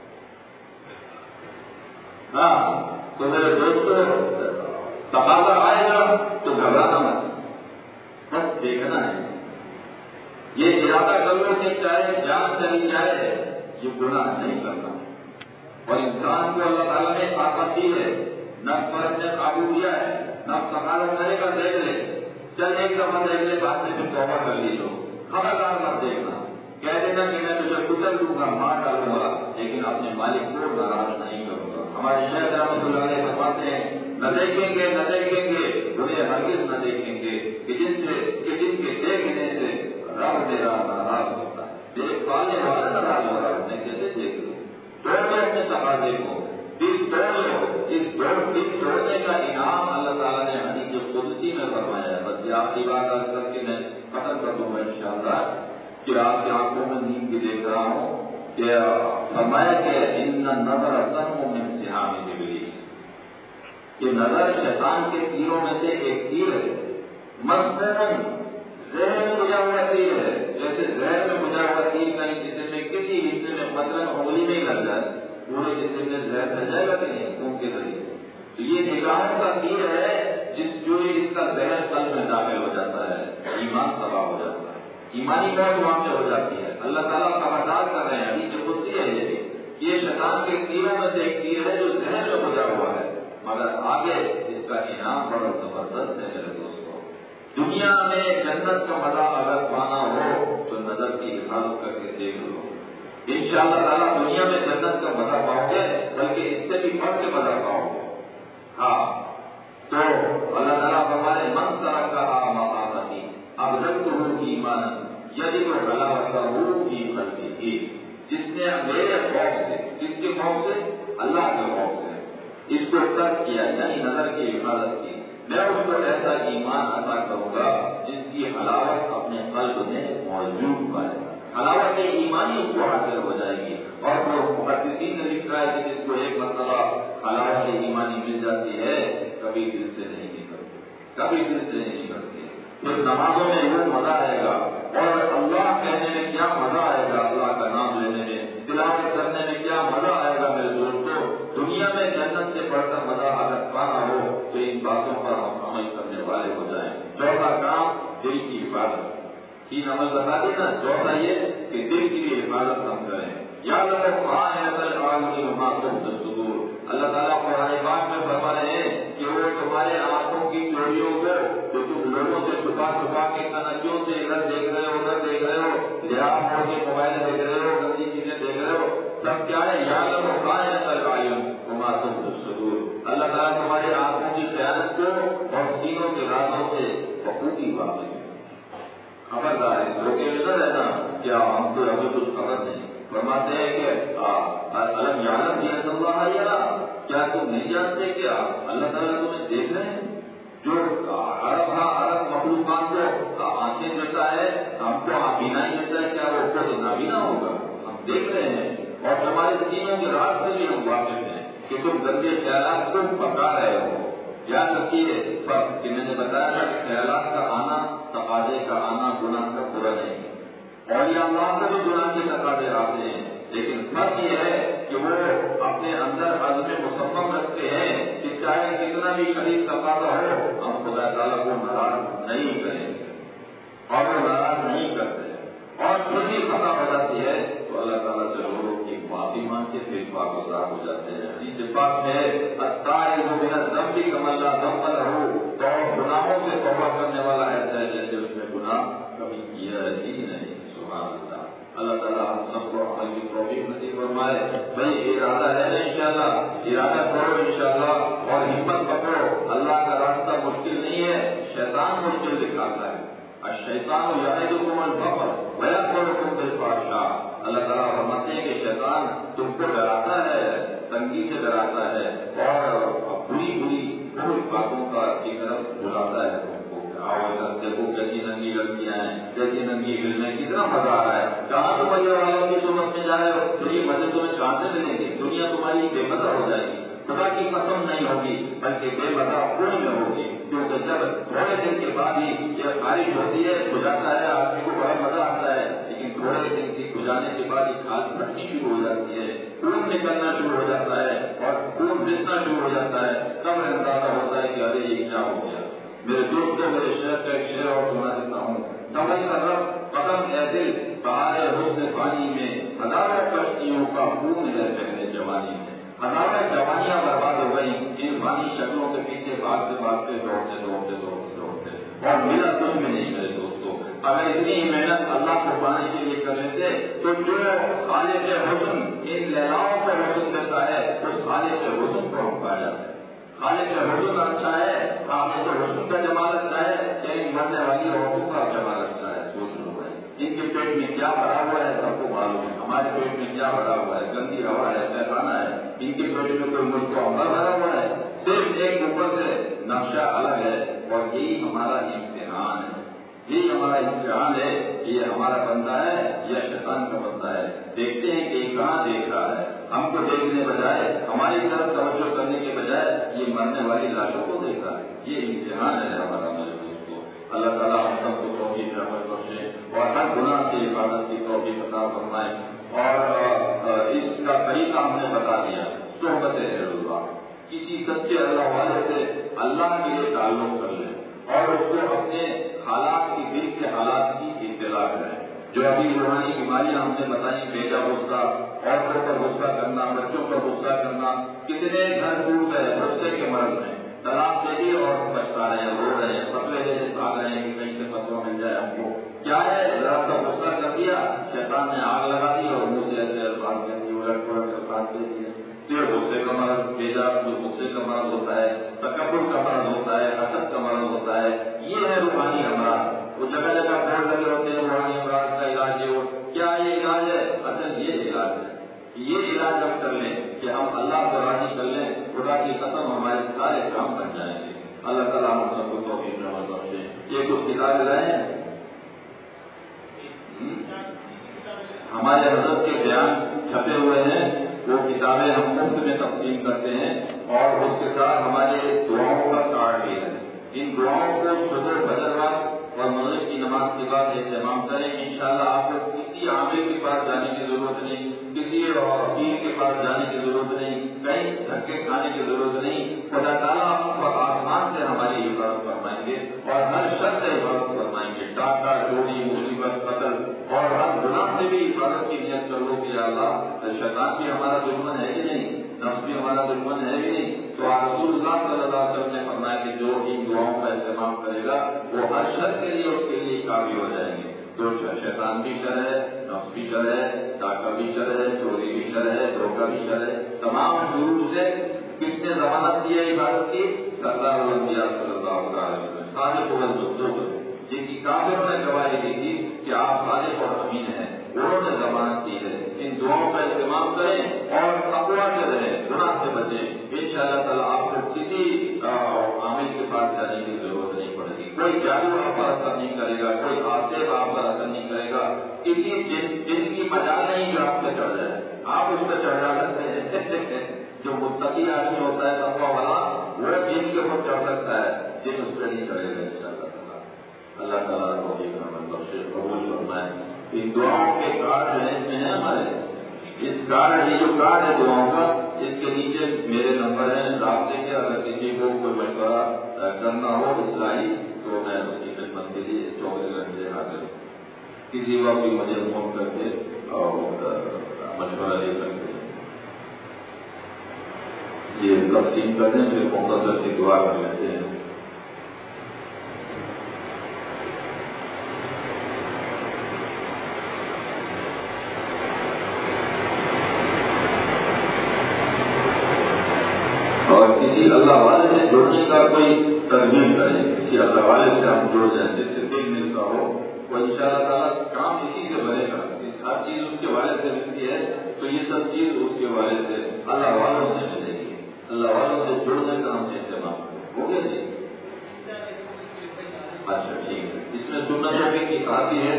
ہاں تو میرے دوستوں تقاضا آئے گا تو گھبرانا مت, بس دیکھنا ہے. یہ ارادہ کر لو کہ چاہے جان چلی جائے یہ گناہ نہیں کرنا. اور انسان کو اللہ تعالیٰ نے طاقت دی ہے, نفس پر نے قابو دیا ہے. نفس تقاضا کرے گا دیکھ لے, چل ایک دفعہ دیکھ لے, بعد میں پھر توبہ کر لی. لو خبردار مت دیکھنا, کہہ دینا کہ میں تجھے کچل دوں گا, مار ڈالوں گا, لیکن اپنے مالک کو ناراض نہیں کروں گا. ہمارے شہر رحمۃ اللہ علیہ فرماتے ہیں نہ دیکھیں گے انہیں ہرگز نہ دیکھیں گے کہ جن کے دیکھنے سے رب میرا ناراض ہوتا ہے. دیکھ پالنے والا ناراض ہو رہا ہے, میں کیسے دیکھ لوں. توڑ لو اپنے تقاضے کو, دل توڑ لو. اس دل توڑنے کا انعام اللہ تعالیٰ نے حدیث قدسی میں فرمایا ہے. بس یہ آخری بات عرض کر کے میں ختم کر دوں گا انشاءاللہ کہ آپ کی آنکھوں میں نیند بھی دیکھ رہا ہوں کہ فرمایا کہ ان نظر سم من سہام ابلیس, یہ نظر شیطان کے تیروں میں سے ایک تیر ہے. مضمون زہر میں بجا ہوا تیر ہے. جیسے زہر میں بجا ہوا تیر کہیں جسم میں کسی حصے میں مثلاً انگلی نہیں لگ جائے, پورے جسم میں زہر پھیل جائے گا کہ نہیں خون کے ذریعے. تو یہ نگاہوں کا تیر ہے اس کا زہر قلب میں داخل ہو جاتا ہے, ایمان تباہ ہو جاتا ہے, ایمانی موت وہاں سے ہو جاتی ہے. اللہ تعالیٰ خبردار کر رہے ہیں, حدیث قدسی ہے یہ شیطان کے تیروں میں سے ایک تیر ہے جو زہر میں بجا ہوا ہے, مگر آگے اس کا انعام بڑا زبردست ہے. میرے دوستوں, دنیا میں جنت کا مزہ اگر پانا ہو تو نظر کی حفاظت کر کے دیکھ لو. انشاءاللہ تعالیٰ دنیا میں جنت کا مزہ پاؤ گے, بلکہ اس سے بھی بڑھ کے مزہ پاؤ گے. ہاں تو اللہ تعالیٰ ہمارے من طرح کا مقامی اب رنگ ہوں ایمان یدی تو گلا ہوتا ہوں کی مرضی کی, جس نے میرے خوف سے, جس کے خوف سے, اللہ کے خوف سے اس کو ترک کیا یعنی نظر کی حفاظت کی, میں اس کو ایسا ایمان عطا کروں گا جس کی حلاوت اپنے قلب میں موجود پائے. حلاوت ایمانی اس کو حاصل ہو جائے گی. اور وہ محدثین نے لکھا ہے کہ جس کو ایک مرتبہ حلاوت ایمانی مل جاتی ہے کبھی دل سے نہیں نکلتی, کبھی دل سے نہیں نکلتی. پھر نمازوں میں وہ مزہ آئے گا, اور اللہ کہنے میں کیا مزہ آئے گا, اللہ کا نام لینے میں, تلاوت کرنے میں کیا مزہ آئے گا. میرے دوستوں, دنیا میں جنت سے بڑھ کر مزہ اگر پانا ہو تو ان باتوں پر ہم عمل کرنے والے ہو جائیں. چوتھا کام دل کی حفاظت. تین عمل بتا دیں نا, چوتھا یہ کہ دل کی بھی حفاظت ہم کریں. یاد رکھو قرآن ہے اللہ تعالیٰ قرآن پاک میں فرما رہے ہیں کہ وہ تمہارے آنکھوں کی چوریوں کو جو تم لوگوں سے چھپا چھپا کے کنجیوں سے ادھر دیکھ رہے ہو, ادھر دیکھ رہے ہو, لحاظ ہو کے موبائل دیکھ رہے ہو, گندی چیزیں دیکھ رہے ہو, سب کیا ہے. یاد رکھو قرآن اللہ تعالیٰ تمہاری آنکھوں کی خیانت کو اور سینوں کے رازوں سے بخوبی واقف ہے. خبردار ہے, دھوکے میں نہ رہنا کیا ہم کو ابھی کچھ خبر نہیں. فرماتے ہیں کہ الم یعلم بان اللہ یرا, کیا تم نہیں جانتے کہ اللہ تعالیٰ تمہیں دیکھ رہے ہیں. جو عرب مخلوقات کو آنکھیں دیتا ہے, ہم کو بینائی دیتا ہے, کیا وہ خود نابینا ہوگا؟ ہم دیکھ رہے ہیں. اور تمہارے سینوں کے راز سے بھی ہم واقف ہیں کہ تم گندے خیالات کو پکا رہے ہو. یاد رکھیے کہ میں نے بتایا تھا کہ خیالات کا آنا, تقاضے کا آنا گناہ کا برا نہیں ہے. اور یہ اللہ سے بھی گناہ کے تقاضے آتے ہیں, لیکن فرق یہ ہے کہ وہ اپنے اندر عزم مصمم رکھتے ہیں کہ چاہے کتنا بھی شدید تقاضا ہو ہم خدا تعالیٰ کو ناراض نہیں کریں گے, اور وہ ناراض نہیں کرتے. اور پھر بھی خطا ہو جاتی ہے تو اللہ تعالیٰ سے لوگوں کی معافی مانگ کے پھر پاک وزار ہو جاتے ہیں. حدیث پاک میں التائب من الذنب کمن لا ذنب له, تو گناہوں سے توبہ کرنے والا ایسا ہے جیسے اس نے گناہ کبھی کیا ہی نہیں. سبحان اللہ. اللہ تعالیٰ ہم سب کو عمل کی توفیق نصیب فرمائے. بھائی ارادہ ہے نا انشاءاللہ, ارادہ کرو انشاءاللہ, اور ہمت پکڑو. اللہ کا راستہ مشکل نہیں ہے, شیطان مشکل دکھاتا ہے. الشیطان یعدکم الفقر ویأمرکم بالفحشاء، اللہ تعالیٰ فرماتے ہیں کہ شیطان تم کو ڈراتا ہے، تنگی سے ڈراتا ہے اور بری باتوں کی طرف بلاتا ہے تم کو۔ آؤ دیکھو کیسی ننگی لڑکیاں ہیں، کیسی ننگی فلمیں، کتنا مزہ آ رہا ہے، کہاں تم مزے والوں کی صورت میں جا رہے ہو؟ تو یہ مزے تمہیں کہاں سے ملیں گے؟ دنیا تمہاری بے مزہ ہو جائے گی، خدا کی قسم نہیں ہوگی بلکہ بے مزہ خون میں ہوگی، کیونکہ جب تھوڑے دن کے بعد ہی یہ خارج ہوتی ہے، گزرتا ہے، آدمی کو بڑا مزہ آتا ہے، لیکن تھوڑے دن کی گزارنے کے بعد یہ کھال پھٹنی شروع ہو جاتی ہے، خون نکلنا شروع ہو جاتا ہے اور خون رسنا شروع ہو جاتا ہے، تب اندازہ ہوتا ہے کہ ارے یہ کیا ہو گیا۔ میرے دوستوں، میرے شہر کا ایک شعر اور سنا دیتا ہوں، سمجھ کر رب قدم اے دل بہارے حسن پانی میں، ہزاروں کشتیوں کا خون ہے پہلے جوانی میں، ہزاروں جوانیاں برباد ہو گئی ان فانی شکلوں کے پیچھے بھاگتے بھاگتے دوڑتے اور ملا کچھ بھی نہیں۔ میرے دوستوں، اگر اتنی ہی محنت اللہ کو پانے کے لیے کر لیتے تو جو خالق حسن ان لیلاؤں کو حسن دیتا ہے اس خالق حسن کو ہم پا جاتے ہیں۔ خالق حسن اچھا ہے، خالق حسن کا جمال اچھا ہے، یعنی مرنے والی عورتوں کا جمال اچھا ہے۔ سوچ لو بھائی، ان کے پیٹ میں کیا بھرا ہوا ہے سب کو معلوم ہے، ہمارے پیٹ میں کیا بھرا ہوا ہے، گندی ہوا ہے، پیخانہ ہے، ان کے پیٹ میں کوئی ملک کو عمر بھرا ہوا ہے، صرف ایک اوپر سے نقشہ الگ ہے، اور یہی ہمارا امتحان ہے، یہی ہمارا امتحان ہے کہ یہ ہمارا بندہ ہے یا شیطان کا بندہ ہے۔ دیکھتے ہیں کہ یہ کہاں دیکھ رہا ہے، ہم کو دیکھنے بجائے، ہماری طرف توجہ کرنے کے بجائے یہ مرنے والی لاشوں کو دیکھ رہا ہے۔ یہ امتحان ہے ہمارا میرے دوستوں۔ اللہ تعالیٰ ہم سب کو توفیق رحمت بخشے اور ہر گناہ سے حفاظت کی توفیق عطا فرمائے، اور اس کا طریقہ ہم نے بتا دیا، صحبت اہل اللہ، کسی سچے اللہ والے سے اللہ کے لیے تعلق کر لیں اور اس کو اپنے حالات کی، دل کے حالات کی اطلاع کریں۔ جو ابھی روحانی بیماریاں ہم نے بتائی، بیجا غصہ، عورتوں پر غصہ کرنا، بچوں پر غصہ کرنا، کتنے گھر ٹوٹ گئے غصے کے مرض میں، طلاق دے دی اور پچھتا رہے ہیں، رو رہے ہیں، فتوے لینے بھاگ رہے ہیں کہ کہیں سے فتوا مل جائے ہم کو۔ کیا ہے؟ ذرا سا غصہ کر دیا، شیطان نے آگ لگا دی اور منہ سے ایسے الفاظ دے دی، الٹ پلٹ الفاظ دے دیے۔ یہ غصے کا مرض، بیجا جو غصے کا مرض ہوتا ہے، تکبر کا مرض ہوتا ہے، حسد کا مرض ہوتا ہے، یہ ہے روحانی امراض۔ وہ جگہ جگہ بورڈ لگے ہوتے ہیں روحانی امراض کا علاج ہے، کیا یہ علاج ہے؟ اصل یہ علاج ہے۔ یہ علاج ہم کر لیں کہ ہم اللہ کو راضی کر لیں، خدا کی قسم ہمارے سارے کام بن جائیں گے۔ اللہ تعالیٰ ہم سب کو توفیق رحمت بخشے۔ یہ کچھ کتابیں لائے ہیں، ہمارے حضرت کے بیان چھپے ہوئے ہیں، وہ کتابیں ہم مفت میں تقسیم کرتے ہیں، اور اس کے ساتھ ہمارے دعاؤں کا کارڈ بھی ہے۔ ان دعاؤں کو صبح فجر وقت اور مغرب کی نماز کے بعد اہتمام کریں۔ انشاءاللہ آپ کو کسی عامل کے پاس جانے کی ضرورت نہیں، کسی وکیل کے پاس جانے کی ضرورت نہیں، کہیں دھکے کھانے کی ضرورت نہیں۔ خدا تعالیٰ آسمان سے ہماری حفاظت فرمائیں گے اور ہر شخص سے حفاظت فرمائیں گے، ڈاکہ چوری مصیبت قتل اور ہر گناہ سے بھی حفاظت کی نیت کر لو کہ یا اللہ شیطان بھی ہمارا دشمن ہے کہ نہیں، نفس بھی ہمارا دشمن ہے بھی نہیں۔ تو رسول اللہ صلی اللہ علیہ وسلم نے فرمایا کہ جو ان دعاؤں کا اہتمام کرے گا وہ ہر شر کے لیے اس کے لیے کافی ہو جائیں گے۔ تو شیطان بھی شر ہے، نفس بھی شر ہے، ڈاکہ بھی شر ہے، چوری بھی شر ہے، دھوکہ بھی شر ہے، تمام شروع سے کس نے ضمانت دی ہے عبادت کی؟ سردار الانبیاء صلی اللہ علیہ وسلم، صادق والمصدوق، جن کی کافروں نے گواہی دی تھی کہ آپ صادق اور امین ہیں، انہوں نے ضمانت دی ہے۔ ان دعاؤں کا اہتمام کریں اور تقویٰ سے رہیں، گناہ سے بچیں، انشاءاللہ تعالیٰ آپ کو کسی عامل کے پاس جانے کی ضرورت نہیں پڑے گی۔ کوئی جادو آپ پر اثر نہیں کرے گا، کوئی آصف آپ پر اثر نہیں کرے گا، کسی جن کی مجال نہیں جو آپ پہ چڑھ جائے، آپ اس پہ چڑھ جا سکتے ہیں۔ جو متقی آدمی ہوتا ہے تقویٰ والا، وہ جن کے اوپر چڑھ سکتا ہے، جن اس پہ نہیں چڑھے گا انشاءاللہ تعالیٰ۔ اللہ تعالیٰ کو قبول فرمائے۔ ان دعاؤں کے کارڈ جو ہے اس میں ہے ہمارے، اس کارڈ، یہ جو کارڈ ہے دعاؤں کا، اس کے نیچے میرے نمبر ہیں رابطے کے، اگر کسی کو کوئی مشورہ کرنا ہو اصلاحی تو میں اس کی خدمت کے لیے 24 گھنٹے حاضر ہوں، کسی وقت بھی مجھے فون کر کے اور مشورہ لے سکتے ہیں۔ یہ تقسیم کر دیں، پھر مختصر کی دعا کر لیتے ہیں۔ اللہ والے سے جوڑنے کا کوئی ترغیب کریں، کسی اللہ والے سے ہم جوڑ جائیں جس سے دل ملتا ہو وہ انشاءاللہ تعالیٰ کام اسی سے بنے گا. ہر چیز اس کے والے سے ملتی ہے تو یہ سب چیز اس کے والے سے اللہ والوں سے ملے گی. اللہ والوں سے جڑنے کا ہم اہتمام کریں. ہو گیا جی؟ اچھا ٹھیک ہے. اس میں سنتوں کی کتاب ہے،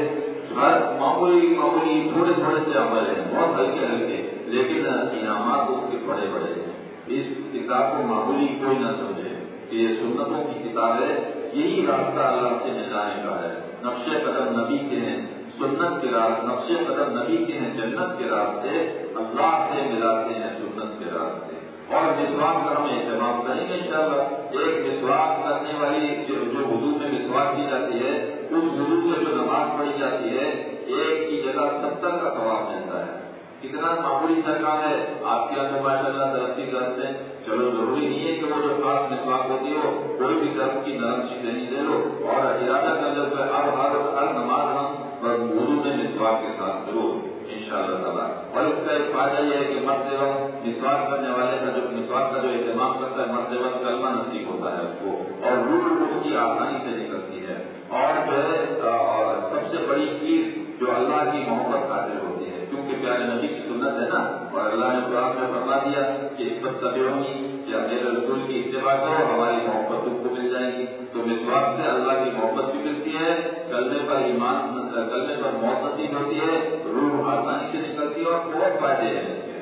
معمولی تھوڑے سے عمل ہیں، بہت ہلکے لیکن انعامات اس کے بڑے ہیں. اس کتاب کو معمولی کوئی نہ سمجھے کہ یہ سنتوں کی کتاب ہے. یہی راستہ اللہ سے ملانے کا ہے. نقش قدم نبی کے ہیں سنت کے راستے، نقش قدم نبی کے ہیں جنت کے راستے، اللہ سے ملاتے ہیں سنت کے راستے. اور مسواک کا ہم اہتمام کریں گے انشاءاللہ. ایک مسواک کرنے والی جو وضو میں مسواک کی جاتی ہے، اس وضو سے جو نماز پڑھی جاتی ہے، ایک کی جگہ 70 کا ثواب ملتا ہے. کتنا معمولی سا کام ہے. آپ کے یہاں ماشاء اللہ ترقی کرتے ہیں. چلو ضروری نہیں ہے کہ وہ جو خاص مسواک ہوتی ہو، کوئی بھی طرف کی نرم چیزیں نہیں دے لو اور ارادہ کر لو کہ اب ہر نماز ہم وضو میں مسواک کے ساتھ ضرور انشاءاللہ تعالیٰ. اور اس کا ایک فائدہ یہ ہے کہ مرتے وقت مسواک کرنے والے کا جو مسواک کا جو اہتمام کرتا ہے، مرتے وقت کلمہ نصیب ہوتا ہے اس کو، اور روح کی آسانی سے نکلتی ہے. اور جو ہے سب سے بڑی چیز جو اللہ کی محبت حاصل ہوتی ہے، کیونکہ پیارے نبی کی سنت ہے نا. اور اللہ نے قرآن میں فرما دیا کہ اس پر تبعونی، یا میرے رسول کی اتباع کرو، ہماری محبت تم کو مل جائے گی. تو مسواک سے اللہ کی محبت بھی ملتی ہے، کلمے پر ایمان، کلمے پر موت نصیب ہوتی ہے، روح آسانی سے نکلتی ہے، اور بہت فائدے ہیں اس کے.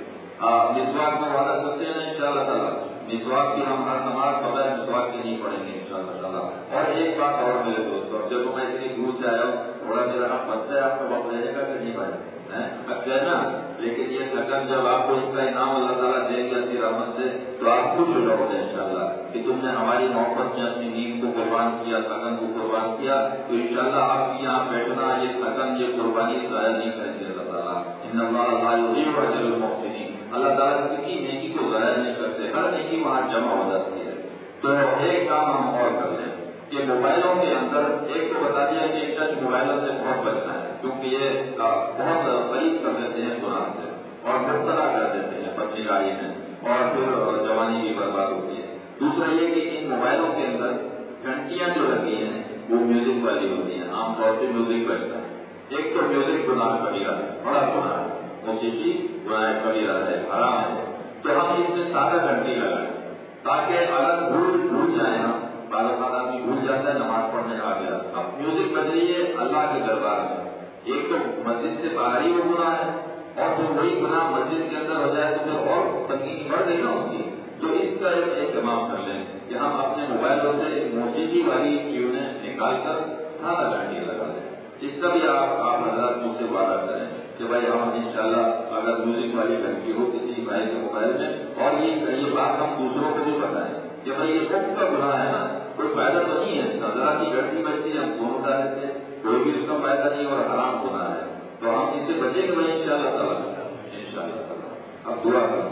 مسواک میں وعدہ کرتے ہیں ان شاء اللہ تعالیٰ. مسواک کی ہم ہر نماز بغیر مسواک کے نہیں پڑھیں گے ان شاء اللہ تعالیٰ. اور ایک بات اور میرے دوستوں، جب میں اتنی دور سے آیا ہوں، تھوڑا میرا ہم بچہ ہے، آپ کو وقت رہنے کا کہ نہیں بھائی اچھا ہے نا. لیکن یہ تھکن جب آپ کو اس کا انعام اللہ تعالیٰ دے گا اپنی رحمت سے، تو آپ خوش ہو جاؤ گے انشاءاللہ کہ تم نے ہماری محبت میں اپنی نیند کو قربان کیا، تھکن کو قربان کیا. تو انشاءاللہ آپ کی یہاں بیٹھنا، یہ تھکن، یہ قربانی ضائع نہیں کریں گے اللہ تعالیٰ. ان اللہ لا یضیع اجر المحسنین. اللہ تعالیٰ کسی نیکی کو ضائع نہیں کرتے، ہر نیکی وہاں جمع ہو جاتی ہے. تو ایک کام ہم اور کر لیں کہ موبائلوں کے اندر ایک تو بتا دیا کہ ٹچ موبائلوں سے بہت بچنا ہے، کیونکہ یہ بہت قریب کر دیتے ہیں قرآن سے اور مبتلا کر دیتے ہیں پتلی گاڑی میں، اور پھر جوانی بھی برباد ہوتی ہے. دوسرا یہ کہ ان موبائلوں کے اندر گھنٹیاں جو لگی ہیں وہ میوزک والی ہوتی ہیں، عام طور پہ میوزک بجتا ہے. ایک تو میوزک گناہ کبیرہ ہے، بڑا گناہ ہے، موسیقی گناہ کبیرہ ہے، حرام ہے. تو ہم اس میں سادہ گھنٹی لگائیں تاکہ الگ بھول جائیں. ہم بعض آدمی بھول جاتا ہے نماز پڑھنے آ گیا، اب میوزک بج رہی ہے اللہ کے دربار میں. ایک تو مسجد سے باہر ہی وہ گناہ ہے، اور پھر وہی گناہ مسجد کے اندر ہو جائے تو پھر اور تنقید بڑھ گئی نا اس کی. تو اس کا ایک اہتمام کر لیں کہ ہم اپنے موبائلوں سے موسیقی والی ٹیونیں نکال کر سادہ گھنٹی لگا دیں. اس کا بھی آپ حضرات مجھ سے وعدہ کریں کہ بھائی ہم انشاءاللہ اگر میوزک والی گھنٹی ہو کسی بھائی کے موبائل میں، اور یہ بات ہم دوسروں کو بھی بتائیں کہ بھائی یہ خود کا گناہ ہے نا، کوئی فائدہ تو نہیں ہے. حضرات کی گھنٹی بجتی ہے، ہم دونوں بتا دیتے ہیں، کوئی بھی اس کا فائدہ نہیں اور حرام گناہ ہے. تو ہم اس سے بچیں گے بھائی انشاءاللہ تعالیٰ، انشاءاللہ تعالیٰ. اب دعا کریں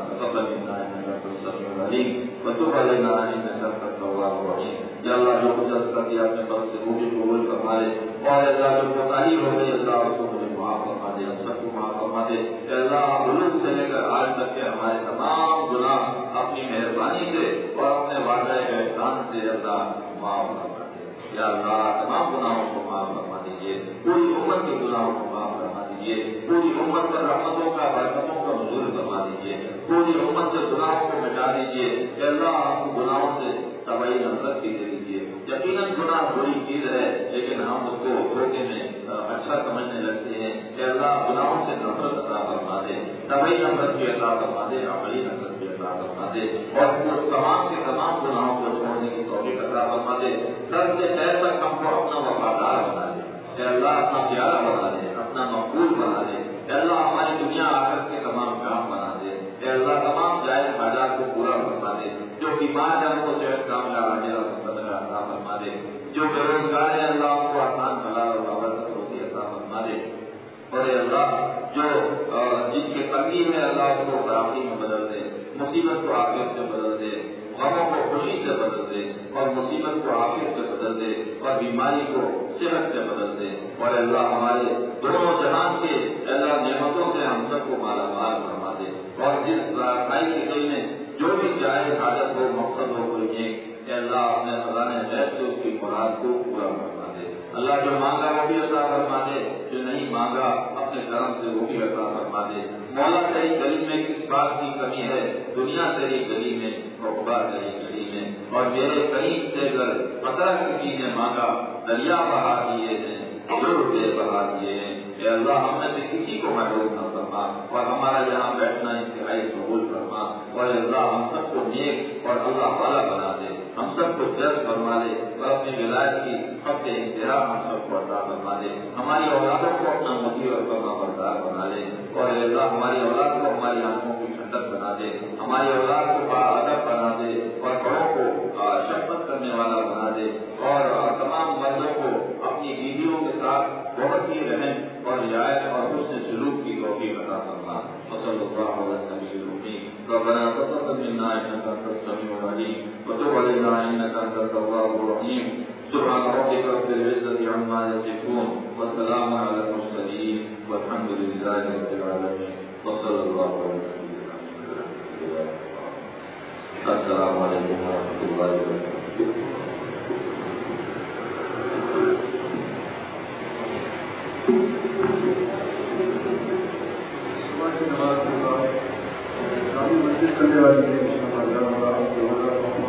وتب علینا انک انت التواب الرحیم. یا اللہ جو کچھ کر دیا اپنے فضل سے وہ بھی قبول فرما لے، اور اللہ جو کوتاہی ہو گئی اللہ اس کو مجھے معاف فرما دے، ہم سب کو معاف فرما دے. اللہ بلوغ سے لے کر آج تک کے ہمارے تمام گناہ اپنی مہربانی سے اور اپنے وعدہ احسان سے اللہ معاف فرما دے. یا اللہ تمام گناہوں کو معاف فرما دیجیے، پوری امت کے گناہوں کو معاف فرما دیجیے، پوری امت پر رحمتوں کا برکتوں کا نزول فرما دیجیے، پوری امت سے گناہوں کو مٹا دیجیے. کہ اللہ ہم گناہوں سے تباہی نفرت کی دے دیجیے. یقیناً گناہ بری چیز ہے، لیکن ہم اس کو دھوکے میں اچھا سمجھنے لگتے ہیں. کہ اللہ گناہوں سے نفرت عطا فرما دے، تباہی نفرت کی عطا فرما دے، عملی نفرت کی عطا فرما دے، اور تمام کے تمام گناہوں کو چھوڑنے کی توفیق عطا فرما دے. سر سے پیر تک ہم کو اپنا وفادار بنا دے. کہ اللہ اپنا پیارا بنا دے، اپنا مقبول بنا دے. کہ اللہ ہماری دنیا آخرت کے تمام کام بنا دے. کہ اللہ تمام جائز حاجات کو پورا فرما دے. جو بیمار ہے ان کو صحت کاملہ عاجلہ مستقبل عطا فرما دے. جو بے روزگار ہے اللہ ان کو آسان حلال اور بابرکت روزی عطا فرما دے. اور اللہ جو جن کے تنگی ہے اللہ اس کو فراخی میں بدل دے، مصیبت کو عافیت سے بدل دے، غموں کو خوشی سے بدل دے، اور مصیبت کو عافیت سے بدل دے، اور بیماری کو صحت سے بدل دے. اور اللہ ہمارے دونوں جہان کے اللہ نعمتوں سے ہم سب کو مالا مال فرما دے. اور جس بھائی کے دل میں جو بھی چاہے حاجت ہو، مقصد ہو، کوئی نیک، کہ اللہ اپنے خزانے غیب سے اس کی مراد کو پورا فرما دے. اللہ اللہ جو مانگا وہ بھی عطا فرما دے، جو نہیں مانگا اپنے کرم سے وہ بھی عطا فرما دے۔ مولا تیری گلی میں کس بات کی کمی ہے، دنیا تیری گلی میں، عقبیٰ تیری گلی میں، اور میرے کریم سے اگر قطرہ کسی نے مانگا دریا بہا دیے ہیں، روپے بہا دیے ہیں۔ اے اللہ ہم میں سے کسی کو محروم نہ فرما، اور ہمارا یہاں بیٹھنا انتہائی قبول فرما، اور اللہ ہم سب کو نیک اور اللہ والا بنا دے، ہم سب کو جذب فرما دے، اور اپنی ولایت کی خط انتہا ہم سب کو عطا فرما دے، ہماری اولادوں کو اپنا مدیر اور فرما بردار بنا دے، اور اللہ ہماری اولاد کو ہماری آنکھوں کی ٹھنڈک بنا دے، ہماری اولاد کو باادب بنا دے، اور بڑوں کو شفقت کرنے والا بنا دے، اور تمام مردوں کو اپنی بیویوں کے ساتھ بہت ہی رحم اور رعایت اور حسن سلوک کی توفیق عطا فرما۔ وصلی اللہ علی النبی الامین۔ ربنا تقبل منا انک انت السمیع العلیم وتب علینا انک انت التواب الرحیم۔ سبحان ربک رب العزة عما یصفون وسلام علی المرسلین والحمد للہ رب العالمین وصلی اللہ علی سیدنا محمد۔ السلام علیکم ورحمۃ اللہ وبرکاتہ۔ مسجد کرنے والی